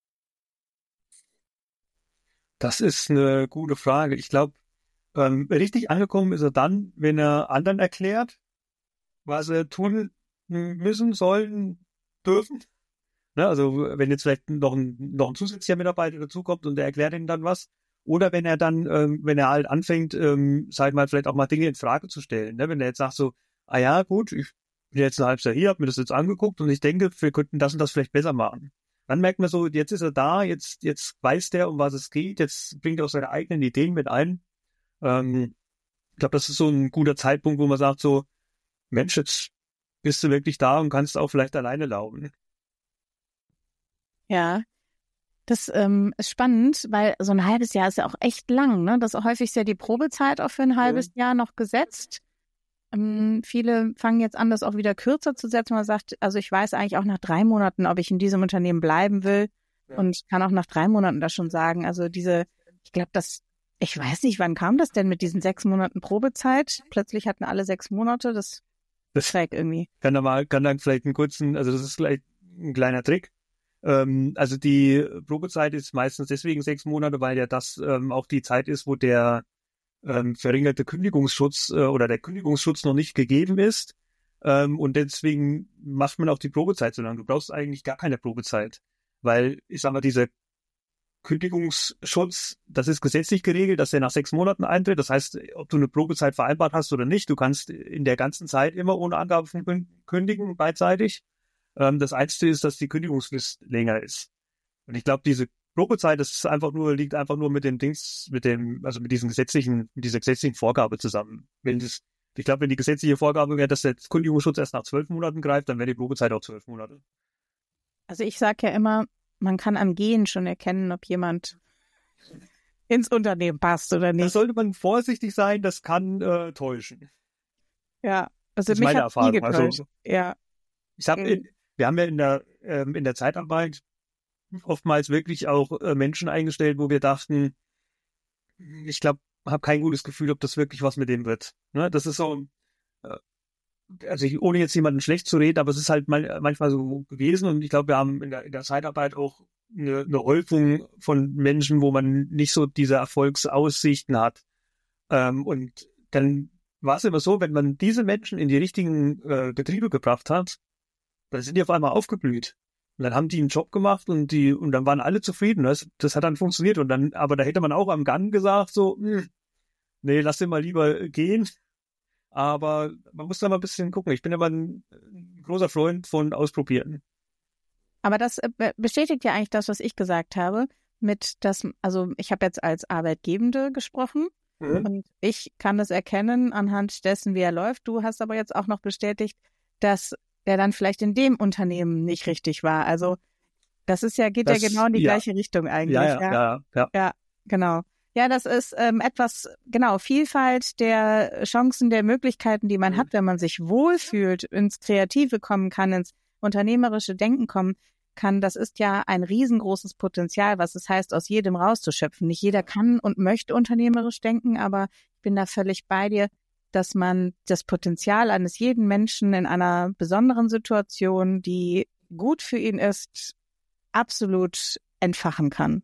Das ist eine gute Frage. Ich glaube, ähm, richtig angekommen ist er dann, wenn er anderen erklärt, was sie tun müssen, sollen, dürfen. Ne, also wenn jetzt vielleicht noch ein, noch ein zusätzlicher Mitarbeiter dazukommt und der erklärt ihnen dann was. Oder wenn er dann, ähm, wenn er halt anfängt, ähm, sag ich mal, vielleicht auch mal Dinge in Frage zu stellen. Ne? Wenn er jetzt sagt so, ah ja, gut, ich bin jetzt ein halbes Jahr hier, hab mir das jetzt angeguckt und ich denke, wir könnten das und das vielleicht besser machen. Dann merkt man so, jetzt ist er da, jetzt, jetzt weiß der, um was es geht, jetzt bringt er auch seine eigenen Ideen mit ein. Ähm, ich glaube, das ist so ein guter Zeitpunkt, wo man sagt so, Mensch, jetzt bist du wirklich da und kannst auch vielleicht alleine laufen. Ja, das ähm, ist spannend, weil so ein halbes Jahr ist ja auch echt lang, ne? Das ist häufig ist ja die Probezeit auch für ein halbes Ja. Jahr noch gesetzt. Ähm, viele fangen jetzt an, das auch wieder kürzer zu setzen. Man sagt, also ich weiß eigentlich auch nach drei Monaten, ob ich in diesem Unternehmen bleiben will Ja. und kann auch nach drei Monaten das schon sagen. Also diese, ich glaube, das, ich weiß nicht, wann kam das denn mit diesen sechs Monaten Probezeit? Plötzlich hatten alle sechs Monate, das Das schräg irgendwie. kann da mal, kann dann vielleicht einen kurzen, also das ist vielleicht ein kleiner Trick. Ähm, also die Probezeit ist meistens deswegen sechs Monate, weil ja das ähm, auch die Zeit ist, wo der ähm, verringerte Kündigungsschutz äh, oder der Kündigungsschutz noch nicht gegeben ist. Ähm, und deswegen macht man auch die Probezeit so lange. Du brauchst eigentlich gar keine Probezeit, weil ich sag mal, dieser Kündigungsschutz, das ist gesetzlich geregelt, dass der nach sechs Monaten eintritt. Das heißt, ob du eine Probezeit vereinbart hast oder nicht, du kannst in der ganzen Zeit immer ohne Angabe von kündigen, beidseitig. Ähm, das Einzige ist, dass die Kündigungsfrist länger ist. Und ich glaube, diese Probezeit, das ist einfach nur, liegt einfach nur mit dem Dings, mit dem, also mit diesen gesetzlichen, mit dieser gesetzlichen Vorgabe zusammen. Wenn das, ich glaube, wenn die gesetzliche Vorgabe wäre, dass der Kündigungsschutz erst nach zwölf Monaten greift, dann wäre die Probezeit auch zwölf Monate. Also ich sage ja immer, man kann am Gehen schon erkennen, ob jemand ins Unternehmen passt oder Da nicht. sollte man vorsichtig sein, das kann äh, täuschen. Ja, also Das ist mich meine hat nie Erfahrung. getäuscht. Also, Ja, ich hab in, wir haben ja in der, ähm, in der Zeitarbeit oftmals wirklich auch äh, Menschen eingestellt, wo wir dachten, ich glaube, habe kein gutes Gefühl, ob das wirklich was mit dem wird. Ne? Das ist so, äh, also ich, ohne jetzt jemanden schlecht zu reden, aber es ist halt mal, manchmal so gewesen und ich glaube, wir haben in der, in der Zeitarbeit auch eine, eine Häufung von Menschen, wo man nicht so diese Erfolgsaussichten hat. Ähm, und dann war es immer so, wenn man diese Menschen in die richtigen äh, Betriebe gebracht hat, dann sind die auf einmal aufgeblüht. Und dann haben die einen Job gemacht und die und dann waren alle zufrieden. Das, das hat dann funktioniert. Und dann, aber da hätte man auch am Gang gesagt, so, hm, nee, lass den mal lieber gehen. Aber man muss da mal ein bisschen gucken. Ich bin immer ein, ein großer Freund von Ausprobieren. Aber das äh, bestätigt ja eigentlich das, was ich gesagt habe, mit das, also ich habe jetzt als Arbeitgebende gesprochen mhm. und ich kann das erkennen anhand dessen, wie er läuft. Du hast aber jetzt auch noch bestätigt, dass der dann vielleicht in dem Unternehmen nicht richtig war. Also das ist ja, geht das, ja genau in die ja. gleiche Richtung eigentlich. Ja, ja, ja, ja. Ja, ja genau. Ja, das ist ähm, etwas, genau, Vielfalt der Chancen, der Möglichkeiten, die man mhm. hat, wenn man sich wohlfühlt, ins Kreative kommen kann, ins unternehmerische Denken kommen kann. Das ist ja ein riesengroßes Potenzial, was es heißt, aus jedem rauszuschöpfen. Nicht jeder kann und möchte unternehmerisch denken, aber ich bin da völlig bei dir, dass man das Potenzial eines jeden Menschen in einer besonderen Situation, die gut für ihn ist, absolut entfachen kann.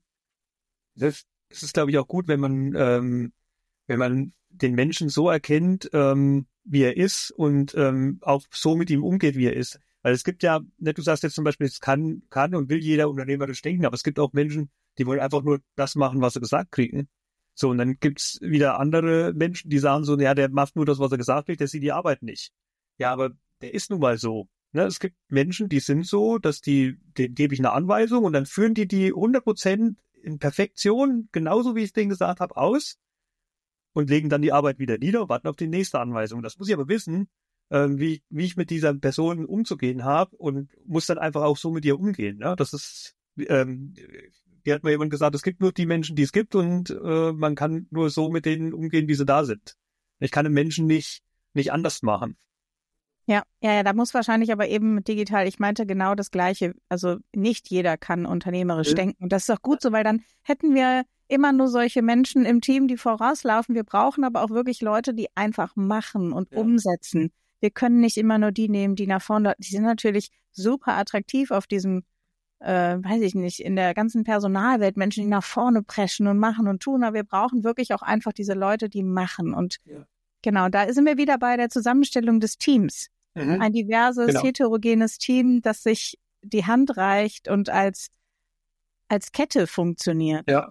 Das Es ist, glaube ich, auch gut, wenn man, ähm, wenn man den Menschen so erkennt, ähm, wie er ist und ähm, auch so mit ihm umgeht, wie er ist. Weil es gibt ja, ne, du sagst jetzt zum Beispiel, es kann, kann und will jeder unternehmerisch denken, aber es gibt auch Menschen, die wollen einfach nur das machen, was sie gesagt kriegen. So, und dann gibt's wieder andere Menschen, die sagen so, ja, der macht nur das, was er gesagt kriegt, der sieht die Arbeit nicht. Ja, aber der ist nun mal so. Ne? Es gibt Menschen, die sind so, dass die, denen gebe ich eine Anweisung und dann führen die die hundert Prozent in Perfektion, genauso wie ich es denen gesagt habe, aus und legen dann die Arbeit wieder nieder und warten auf die nächste Anweisung. Das muss ich aber wissen, ähm, wie, wie ich mit dieser Person umzugehen habe und muss dann einfach auch so mit ihr umgehen. Ne? Das ist, ähm, hier hat mir jemand gesagt, es gibt nur die Menschen, die es gibt und äh, man kann nur so mit denen umgehen, wie sie da sind. Ich kann einen Menschen nicht, nicht anders machen. Ja, ja, ja, da muss wahrscheinlich aber eben digital, ich meinte genau das Gleiche, also nicht jeder kann unternehmerisch mhm. denken und das ist auch gut so, weil dann hätten wir immer nur solche Menschen im Team, die vorauslaufen. Wir brauchen aber auch wirklich Leute, die einfach machen und ja. umsetzen. Wir können nicht immer nur die nehmen, die nach vorne, die sind natürlich super attraktiv auf diesem, äh, weiß ich nicht, in der ganzen Personalwelt, Menschen, die nach vorne preschen und machen und tun, aber wir brauchen wirklich auch einfach diese Leute, die machen und ja. genau, da sind wir wieder bei der Zusammenstellung des Teams. Mhm. Ein diverses, genau. heterogenes Team, das sich die Hand reicht und als, als Kette funktioniert. Ja.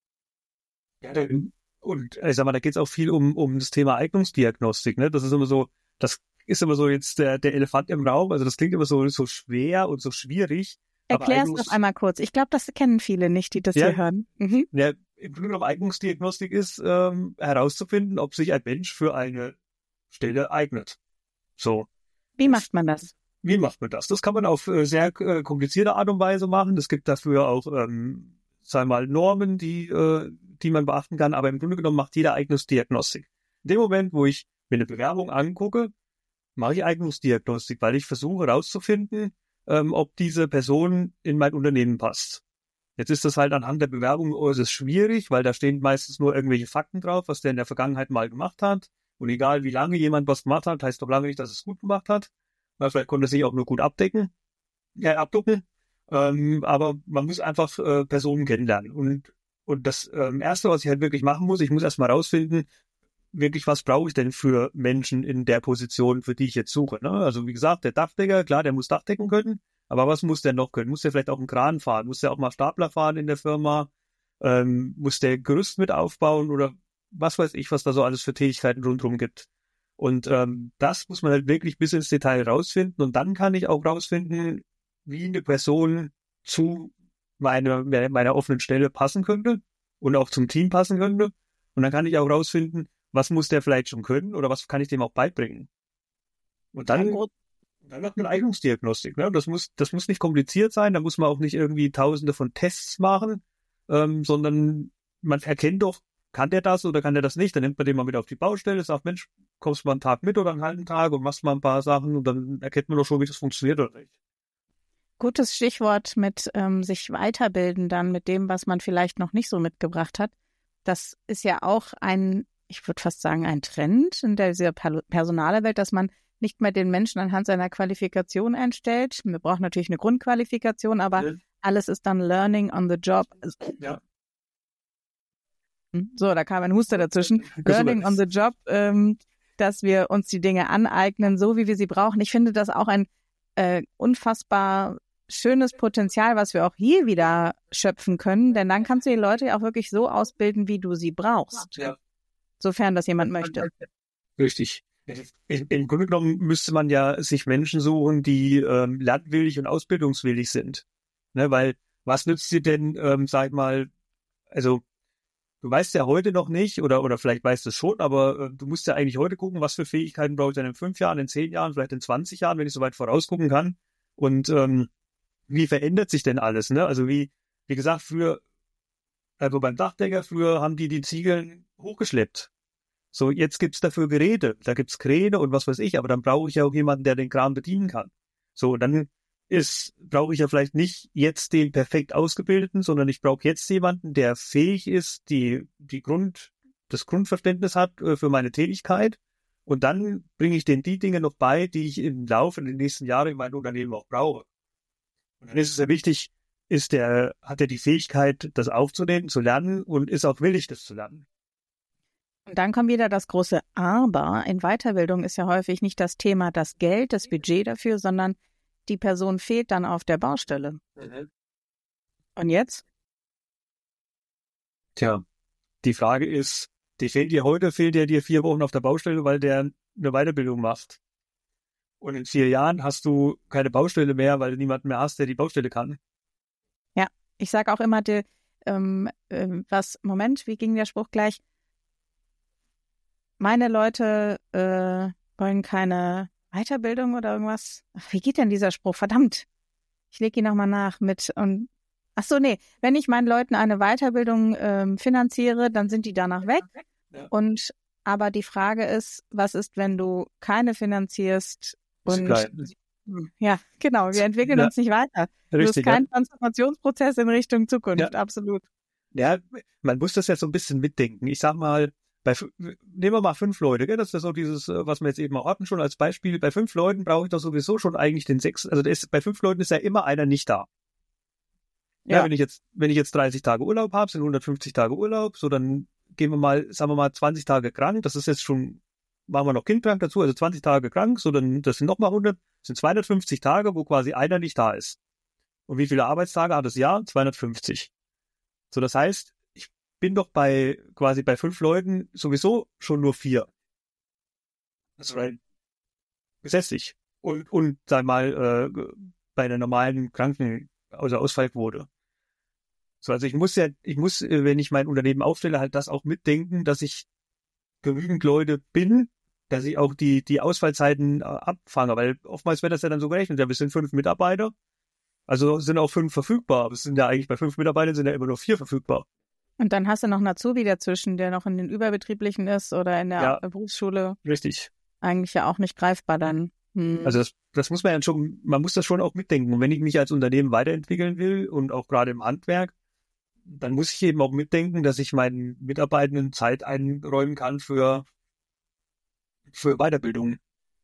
ja und ich sag mal, da geht es auch viel um, um das Thema Eignungsdiagnostik. Ne? Das ist immer so, das ist immer so jetzt der, der Elefant im Raum. Also das klingt immer so, so schwer und so schwierig. Erklär es doch einmal kurz. Ich glaube, das kennen viele nicht, die das ja, hier hören. Mhm. Ja, im Grunde genommen Eignungsdiagnostik ist ähm, herauszufinden, ob sich ein Mensch für eine Stelle eignet. So. Wie macht man das? Wie macht man das? Das kann man auf äh, sehr äh, komplizierte Art und Weise machen. Es gibt dafür auch, ähm, sagen wir mal, Normen, die, äh, die man beachten kann. Aber im Grunde genommen macht jeder Eignungsdiagnostik. In dem Moment, wo ich mir eine Bewerbung angucke, mache ich Eignungsdiagnostik, weil ich versuche herauszufinden, ähm, ob diese Person in mein Unternehmen passt. Jetzt ist das halt anhand der Bewerbung äußerst schwierig, weil da stehen meistens nur irgendwelche Fakten drauf, was der in der Vergangenheit mal gemacht hat. Und egal, wie lange jemand was gemacht hat, heißt doch lange nicht, dass es gut gemacht hat. Weil vielleicht konnte er sich auch nur gut abdecken, äh, abducken. Ähm, aber man muss einfach äh, Personen kennenlernen. Und, und das ähm, Erste, was ich halt wirklich machen muss, ich muss erstmal rausfinden, wirklich, was brauche ich denn für Menschen in der Position, für die ich jetzt suche. Ne? Also wie gesagt, der Dachdecker, klar, der muss Dach decken können. Aber was muss der noch können? Muss der vielleicht auch einen Kran fahren? Muss der auch mal Stapler fahren in der Firma? Ähm, muss der Gerüst mit aufbauen oder was weiß ich, was da so alles für Tätigkeiten rundherum gibt. Und ähm, das muss man halt wirklich bis ins Detail rausfinden. Und dann kann ich auch rausfinden, wie eine Person zu meiner, meiner offenen Stelle passen könnte und auch zum Team passen könnte. Und dann kann ich auch rausfinden, was muss der vielleicht schon können oder was kann ich dem auch beibringen. Und dann, dann macht man Eignungsdiagnostik. Ne? Das muss, das muss nicht kompliziert sein. Da muss man auch nicht irgendwie tausende von Tests machen, ähm, sondern man erkennt doch, kann der das oder kann der das nicht? Dann nimmt man den mal mit auf die Baustelle, sagt, Mensch, kommst du mal einen Tag mit oder einen halben Tag und machst mal ein paar Sachen und dann erkennt man doch schon, wie das funktioniert oder nicht. gutes Stichwort mit ähm, sich weiterbilden dann mit dem, was man vielleicht noch nicht so mitgebracht hat. Das ist ja auch ein, ich würde fast sagen, ein Trend in dieser Personalerwelt, dass man nicht mehr den Menschen anhand seiner Qualifikation einstellt. Wir brauchen natürlich eine Grundqualifikation, aber ja. alles ist dann Learning on the Job. Ja. So, da kam ein Huster dazwischen. Learning on the Job, ähm, dass wir uns die Dinge aneignen, so wie wir sie brauchen. Ich finde das auch ein äh, unfassbar schönes Potenzial, was wir auch hier wieder schöpfen können, denn dann kannst du die Leute auch wirklich so ausbilden, wie du sie brauchst. Ja. Sofern das jemand möchte. Richtig. Im Grunde genommen müsste man ja sich Menschen suchen, die ähm, lernwillig und ausbildungswillig sind. Ne, weil was nützt dir denn, ähm, sag ich mal, also du weißt ja heute noch nicht, oder oder vielleicht weißt du es schon, aber äh, du musst ja eigentlich heute gucken, was für Fähigkeiten brauche ich denn in fünf Jahren, in zehn Jahren, vielleicht in zwanzig Jahren, wenn ich so weit vorausgucken kann. Und ähm, wie verändert sich denn alles? Ne? Also wie, wie gesagt, früher, also beim Dachdecker, früher haben die die Ziegeln hochgeschleppt. So, jetzt gibt's dafür Geräte, da gibt's Kräne und was weiß ich, aber dann brauche ich ja auch jemanden, der den Kran bedienen kann. So, und dann ist, brauche ich ja vielleicht nicht jetzt den perfekt Ausgebildeten, sondern ich brauche jetzt jemanden, der fähig ist, die, die Grund, das Grundverständnis hat äh, für meine Tätigkeit. Und dann bringe ich denen die Dinge noch bei, die ich im Laufe der nächsten Jahre in meinem Unternehmen auch brauche. Und dann ist es ja wichtig, ist der, hat er die Fähigkeit, das aufzunehmen, zu lernen und ist auch willig, das zu lernen. Und dann kommt wieder das große Aber. In Weiterbildung ist ja häufig nicht das Thema das Geld, das Budget dafür, sondern die Person fehlt dann auf der Baustelle. Mhm. Und jetzt? Tja, die Frage ist, die fehlt dir heute, fehlt der dir vier Wochen auf der Baustelle, weil der eine Weiterbildung macht. Und in vier Jahren hast du keine Baustelle mehr, weil du niemanden mehr hast, der die Baustelle kann. Ja, ich sage auch immer, die, ähm, äh, was, Moment, wie ging der Spruch gleich? Meine Leute äh, wollen keine Weiterbildung oder irgendwas. Ach, wie geht denn dieser Spruch? Verdammt. Ich lege ihn nochmal nach mit und ach so, nee. Wenn ich meinen Leuten eine Weiterbildung ähm, finanziere, dann sind die danach weg. Ja. Und aber die Frage ist, was ist, wenn du keine finanzierst? Und ja, genau. Wir entwickeln ja. uns nicht weiter. Du hast keinen ja. Transformationsprozess in Richtung Zukunft. Ja. Absolut. Ja, man muss das ja so ein bisschen mitdenken. Ich sag mal, Bei, nehmen wir mal fünf Leute, gell? Das ist so dieses, was wir jetzt eben auch hatten, schon als Beispiel. Bei fünf Leuten brauche ich doch sowieso schon eigentlich den sechs, also ist, bei fünf Leuten ist ja immer einer nicht da. Ja. Ja, wenn ich jetzt, wenn ich jetzt dreißig Tage Urlaub habe, sind hundertfünfzig Tage Urlaub, so dann gehen wir mal, sagen wir mal, zwanzig Tage krank, das ist jetzt schon, machen wir noch kindkrank dazu, also zwanzig Tage krank, so dann, das sind nochmal hundert, das sind zweihundertfünfzig Tage, wo quasi einer nicht da ist. Und wie viele Arbeitstage hat das Jahr? zweihundertfünfzig. So, das heißt, bin doch bei quasi bei fünf Leuten sowieso schon nur vier. Also rein gesetzlich. Und, und sag mal, äh, bei einer normalen Kranken- also Ausfallquote. So, also ich muss ja, ich muss, wenn ich mein Unternehmen aufstelle, halt das auch mitdenken, dass ich genügend Leute bin, dass ich auch die, die Ausfallzeiten äh, abfange, weil oftmals wird das ja dann so gerechnet, ja, wir sind fünf Mitarbeiter, also sind auch fünf verfügbar, aber es sind ja eigentlich bei fünf Mitarbeitern sind ja immer nur vier verfügbar. Und dann hast du noch einen Azubi dazwischen, der noch in den Überbetrieblichen ist oder in der ja, Berufsschule. Richtig. Eigentlich ja auch nicht greifbar dann. Hm. Also das, das muss man ja schon, man muss das schon auch mitdenken. Und wenn ich mich als Unternehmen weiterentwickeln will und auch gerade im Handwerk, dann muss ich eben auch mitdenken, dass ich meinen Mitarbeitenden Zeit einräumen kann für, für Weiterbildung.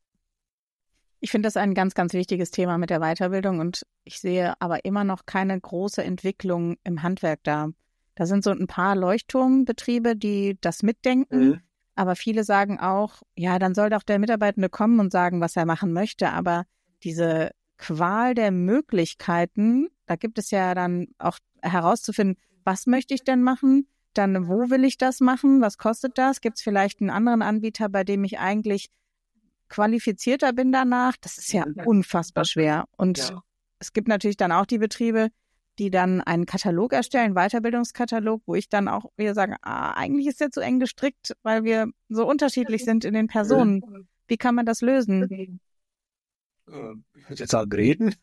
Ich finde das ein ganz, ganz wichtiges Thema mit der Weiterbildung und ich sehe aber immer noch keine große Entwicklung im Handwerk da. Da sind so ein paar Leuchtturmbetriebe, die das mitdenken, mhm. aber viele sagen auch, ja, dann soll doch der Mitarbeitende kommen und sagen, was er machen möchte, aber diese Qual der Möglichkeiten, da gibt es ja dann auch herauszufinden, was möchte ich denn machen, dann wo will ich das machen, was kostet das, gibt es vielleicht einen anderen Anbieter, bei dem ich eigentlich qualifizierter bin danach, das ist ja unfassbar schwer und ja. Es gibt natürlich dann auch die Betriebe, die dann einen Katalog erstellen, Weiterbildungskatalog, wo ich dann auch wieder sage, ah, eigentlich ist der zu eng gestrickt, weil wir so unterschiedlich sind in den Personen. Wie kann man das lösen? Äh, ich würde jetzt sagen, reden.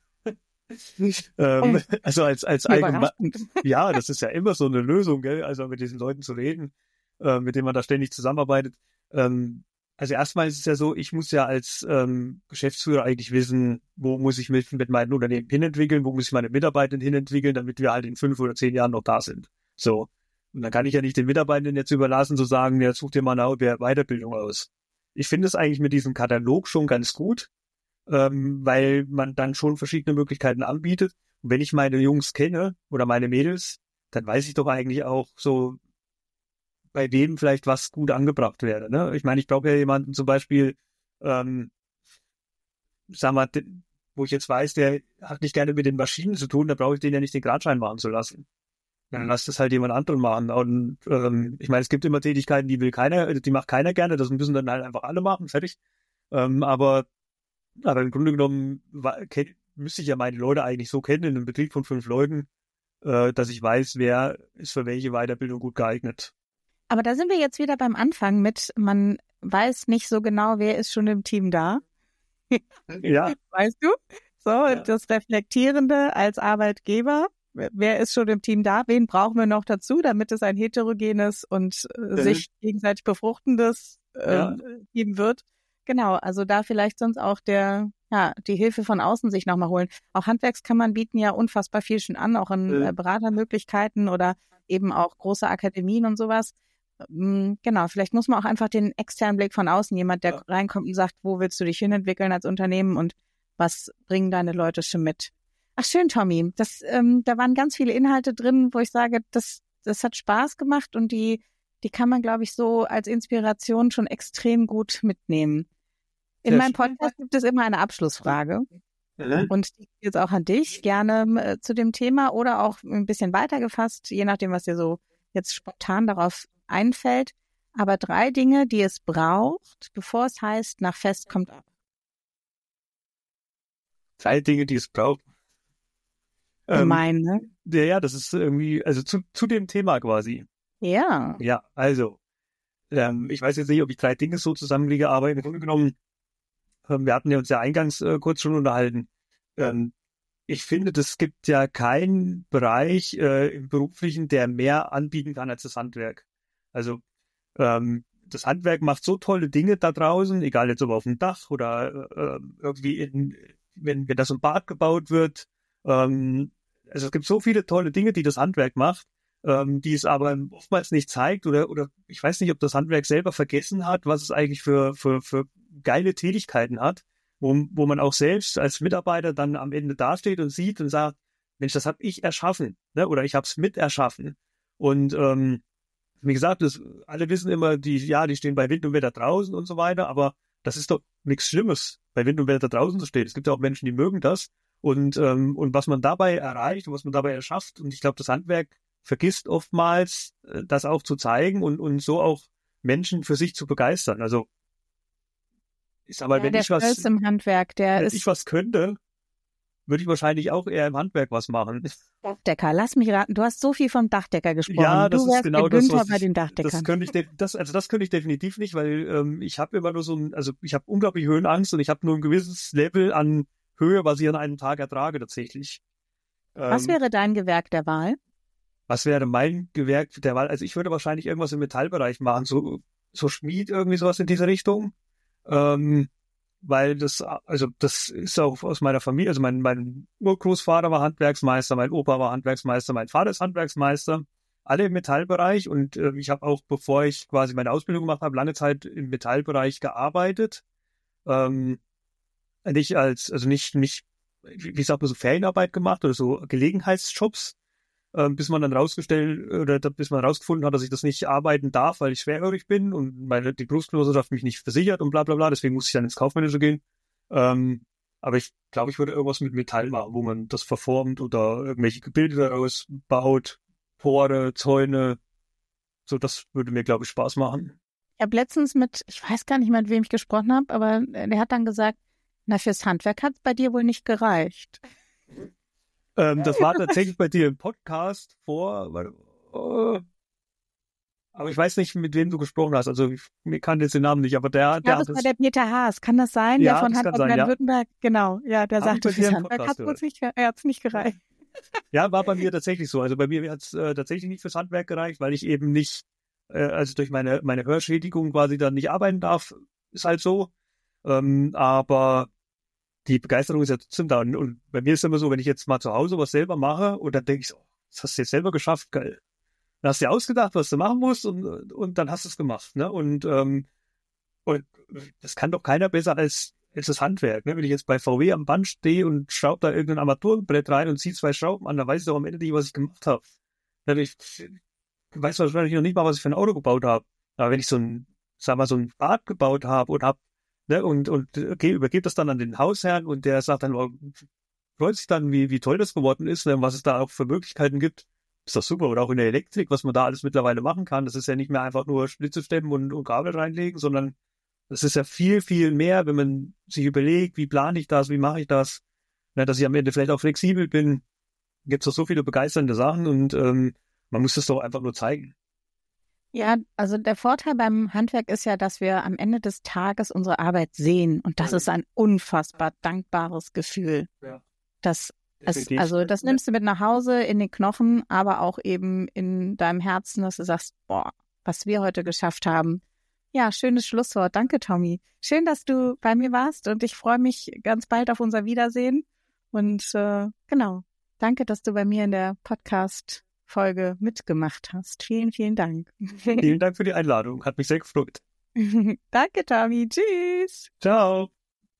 ähm, also als, als allgemein, ja, das ist ja immer so eine Lösung, gell? Also mit diesen Leuten zu reden, äh, mit denen man da ständig zusammenarbeitet. Ähm, Also erstmal ist es ja so, ich muss ja als ähm, Geschäftsführer eigentlich wissen, wo muss ich mich mit meinem Unternehmen hinentwickeln, wo muss ich meine Mitarbeitenden hinentwickeln, damit wir halt in fünf oder zehn Jahren noch da sind. So. Und dann kann ich ja nicht den Mitarbeitenden jetzt überlassen, zu sagen, ja, such dir mal eine Weiterbildung aus. Ich finde es eigentlich mit diesem Katalog schon ganz gut, ähm, weil man dann schon verschiedene Möglichkeiten anbietet. Und wenn ich meine Jungs kenne oder meine Mädels, dann weiß ich doch eigentlich auch so, bei wem vielleicht was gut angebracht wäre. Ne? Ich meine, ich brauche ja jemanden zum Beispiel, ähm, sag mal, wo ich jetzt weiß, der hat nicht gerne mit den Maschinen zu tun, da brauche ich den ja nicht den Gradschein machen zu lassen. Dann lass das halt jemand anderen machen. Und ähm, ich meine, es gibt immer Tätigkeiten, die will keiner, die macht keiner gerne, das müssen dann halt einfach alle machen, fertig. Ähm, aber, aber im Grunde genommen war, kenn, müsste ich ja meine Leute eigentlich so kennen, in einem Betrieb von fünf Leuten, äh, dass ich weiß, wer ist für welche Weiterbildung gut geeignet. Aber da sind wir jetzt wieder beim Anfang mit, man weiß nicht so genau, wer ist schon im Team da. Ja. Weißt du? So, ja. Das Reflektierende als Arbeitgeber. Wer ist schon im Team da? Wen brauchen wir noch dazu, damit es ein heterogenes und äh, mhm. sich gegenseitig befruchtendes äh, ja. Team wird? Genau, also da vielleicht sonst auch der, ja, die Hilfe von außen sich nochmal holen. Auch Handwerkskammern bieten ja unfassbar viel schon an, auch in mhm. äh, Beratermöglichkeiten oder eben auch große Akademien und sowas. Genau, vielleicht muss man auch einfach den externen Blick von außen, jemand, der ja. reinkommt und sagt, wo willst du dich hinentwickeln als Unternehmen und was bringen deine Leute schon mit? Ach schön, Tommy, das, ähm, da waren ganz viele Inhalte drin, wo ich sage, das, das hat Spaß gemacht und die, die kann man, glaube ich, so als Inspiration schon extrem gut mitnehmen. In ja, meinem Podcast gibt es immer eine Abschlussfrage mhm. und die geht jetzt auch an dich, gerne äh, zu dem Thema oder auch ein bisschen weiter gefasst, je nachdem, was dir so jetzt spontan darauf einfällt, aber drei Dinge, die es braucht, bevor es heißt, nach Fest kommt ab. Drei Dinge, die es braucht. Gemein, ähm, ne? Ja, ja, das ist irgendwie, also zu, zu dem Thema quasi. Ja. Ja, also, ähm, ich weiß jetzt nicht, ob ich drei Dinge so zusammenlege, aber im Grunde genommen, ähm, wir hatten ja uns ja eingangs äh, kurz schon unterhalten. Ähm, ich finde, es gibt ja keinen Bereich äh, im Beruflichen, der mehr anbieten kann als das Handwerk. Also ähm, das Handwerk macht so tolle Dinge da draußen, egal jetzt ob auf dem Dach oder äh, irgendwie in, wenn, wenn das im Bad gebaut wird. Ähm, also es gibt so viele tolle Dinge, die das Handwerk macht, ähm, die es aber oftmals nicht zeigt oder oder ich weiß nicht, ob das Handwerk selber vergessen hat, was es eigentlich für für für geile Tätigkeiten hat, wo wo man auch selbst als Mitarbeiter dann am Ende dasteht und sieht und sagt, Mensch, das habe ich erschaffen, ne? Oder ich habe es mit erschaffen. Und ähm, wie gesagt, das, alle wissen immer, die, ja, die stehen bei Wind und Wetter draußen und so weiter, aber das ist doch nichts Schlimmes, bei Wind und Wetter draußen zu stehen. Es gibt ja auch Menschen, die mögen das. Und, ähm, und was man dabei erreicht und was man dabei erschafft, und ich glaube, das Handwerk vergisst oftmals, äh, das auch zu zeigen und, und so auch Menschen für sich zu begeistern. Also, ich sag mal, ja, wenn der ich was, Stolz im Handwerk, der wenn ist ich was könnte, würde ich wahrscheinlich auch eher im Handwerk was machen. Dachdecker, lass mich raten, du hast so viel vom Dachdecker gesprochen. Ja, das du wärst ist genau der das, Günther was bei ich, den Dachdeckern. das könnte ich, de- das, also das könnte ich definitiv nicht, weil ähm, ich habe immer nur so ein, also ich habe unglaublich Höhenangst und ich habe nur ein gewisses Level an Höhe, was ich an einem Tag ertrage tatsächlich. Ähm, was wäre dein Gewerk der Wahl? Was wäre mein Gewerk der Wahl? Also ich würde wahrscheinlich irgendwas im Metallbereich machen, so so Schmied, irgendwie sowas in diese Richtung. Ähm, weil das, also das ist auch aus meiner Familie, also mein, mein Urgroßvater war Handwerksmeister, mein Opa war Handwerksmeister, mein Vater ist Handwerksmeister, alle im Metallbereich und äh, ich habe auch, bevor ich quasi meine Ausbildung gemacht habe, lange Zeit im Metallbereich gearbeitet. Ähm, nicht als, also nicht, nicht, wie sagt man, so Ferienarbeit gemacht oder so Gelegenheitsjobs, ähm, bis man dann rausgestellt oder bis man rausgefunden hat, dass ich das nicht arbeiten darf, weil ich schwerhörig bin und meine die Berufsgenossenschaft mich nicht versichert und bla bla bla, deswegen musste ich dann ins Kaufmännische gehen. Ähm, aber ich glaube, ich würde irgendwas mit Metall machen, wo man das verformt oder irgendwelche Gebilde daraus baut, Tore, Zäune. So, das würde mir, glaube ich, Spaß machen. Ich habe letztens mit, ich weiß gar nicht mehr, mit wem ich gesprochen habe, aber der hat dann gesagt, na, fürs Handwerk hat es bei dir wohl nicht gereicht. Ähm, das war tatsächlich bei dir im Podcast vor, weil, oh, aber ich weiß nicht, mit wem du gesprochen hast. Also ich, mir kann jetzt den Namen nicht, aber der, ich glaube, der es war der Peter Haas. Kann das sein? Ja, der von das kann Handwerk sein, ja. Baden-Württemberg. Genau, ja, der Hab sagte, ich bei dir fürs im Handwerk Podcast hat es nicht, er hat's nicht gereicht. Ja, war bei mir tatsächlich so. Also bei mir hat es äh, tatsächlich nicht fürs Handwerk gereicht, weil ich eben nicht, äh, also durch meine meine Hörschädigung quasi dann nicht arbeiten darf ist halt so. Ähm, aber die Begeisterung ist ja trotzdem da. Und, und bei mir ist es immer so, wenn ich jetzt mal zu Hause was selber mache und dann denke ich so, das hast du jetzt selber geschafft, geil. Dann hast du dir ausgedacht, was du machen musst und, und dann hast du es gemacht. Ne? Und, ähm, und das kann doch keiner besser als, als das Handwerk. Ne? Wenn ich jetzt bei V W am Band stehe und schraube da irgendein Armaturenbrett rein und ziehe zwei Schrauben an, dann weiß ich doch am Ende nicht, was ich gemacht habe. Ich weiß wahrscheinlich noch nicht mal, was ich für ein Auto gebaut habe. Aber wenn ich so ein, sag mal, so ein Bad gebaut habe und habe, ne, und, und okay, übergebe das dann an den Hausherrn und der sagt dann, oh, freut sich dann, wie, wie toll das geworden ist, ne, und was es da auch für Möglichkeiten gibt. Ist doch super. Oder auch in der Elektrik, was man da alles mittlerweile machen kann. Das ist ja nicht mehr einfach nur Schlitze stemmen und, und Kabel reinlegen, sondern das ist ja viel, viel mehr, wenn man sich überlegt, wie plane ich das, wie mache ich das, ne, dass ich am Ende vielleicht auch flexibel bin. Gibt es doch so viele begeisternde Sachen und ähm, man muss das doch einfach nur zeigen. Ja, also der Vorteil beim Handwerk ist ja, dass wir am Ende des Tages unsere Arbeit sehen und das ja. ist ein unfassbar dankbares Gefühl. Ja. Das, es, also das nimmst du mit nach Hause in den Knochen, aber auch eben in deinem Herzen, dass du sagst, boah, was wir heute geschafft haben. Ja, schönes Schlusswort. Danke, Tommy. Schön, dass du bei mir warst und ich freue mich ganz bald auf unser Wiedersehen. Und äh, genau, danke, dass du bei mir in der Podcast-Folge mitgemacht hast. Vielen, vielen Dank. Vielen Dank für die Einladung. Hat mich sehr gefreut. Danke, Tommy. Tschüss. Ciao.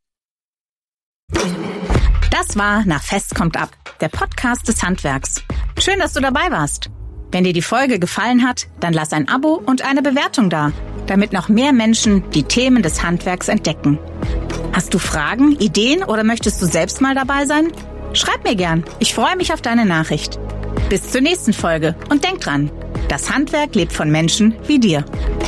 Das war Nach Fest kommt ab, der Podcast des Handwerks. Schön, dass du dabei warst. Wenn dir die Folge gefallen hat, dann lass ein Abo und eine Bewertung da, damit noch mehr Menschen die Themen des Handwerks entdecken. Hast du Fragen, Ideen oder möchtest du selbst mal dabei sein? Schreib mir gern. Ich freue mich auf deine Nachricht. Bis zur nächsten Folge und denk dran, das Handwerk lebt von Menschen wie dir.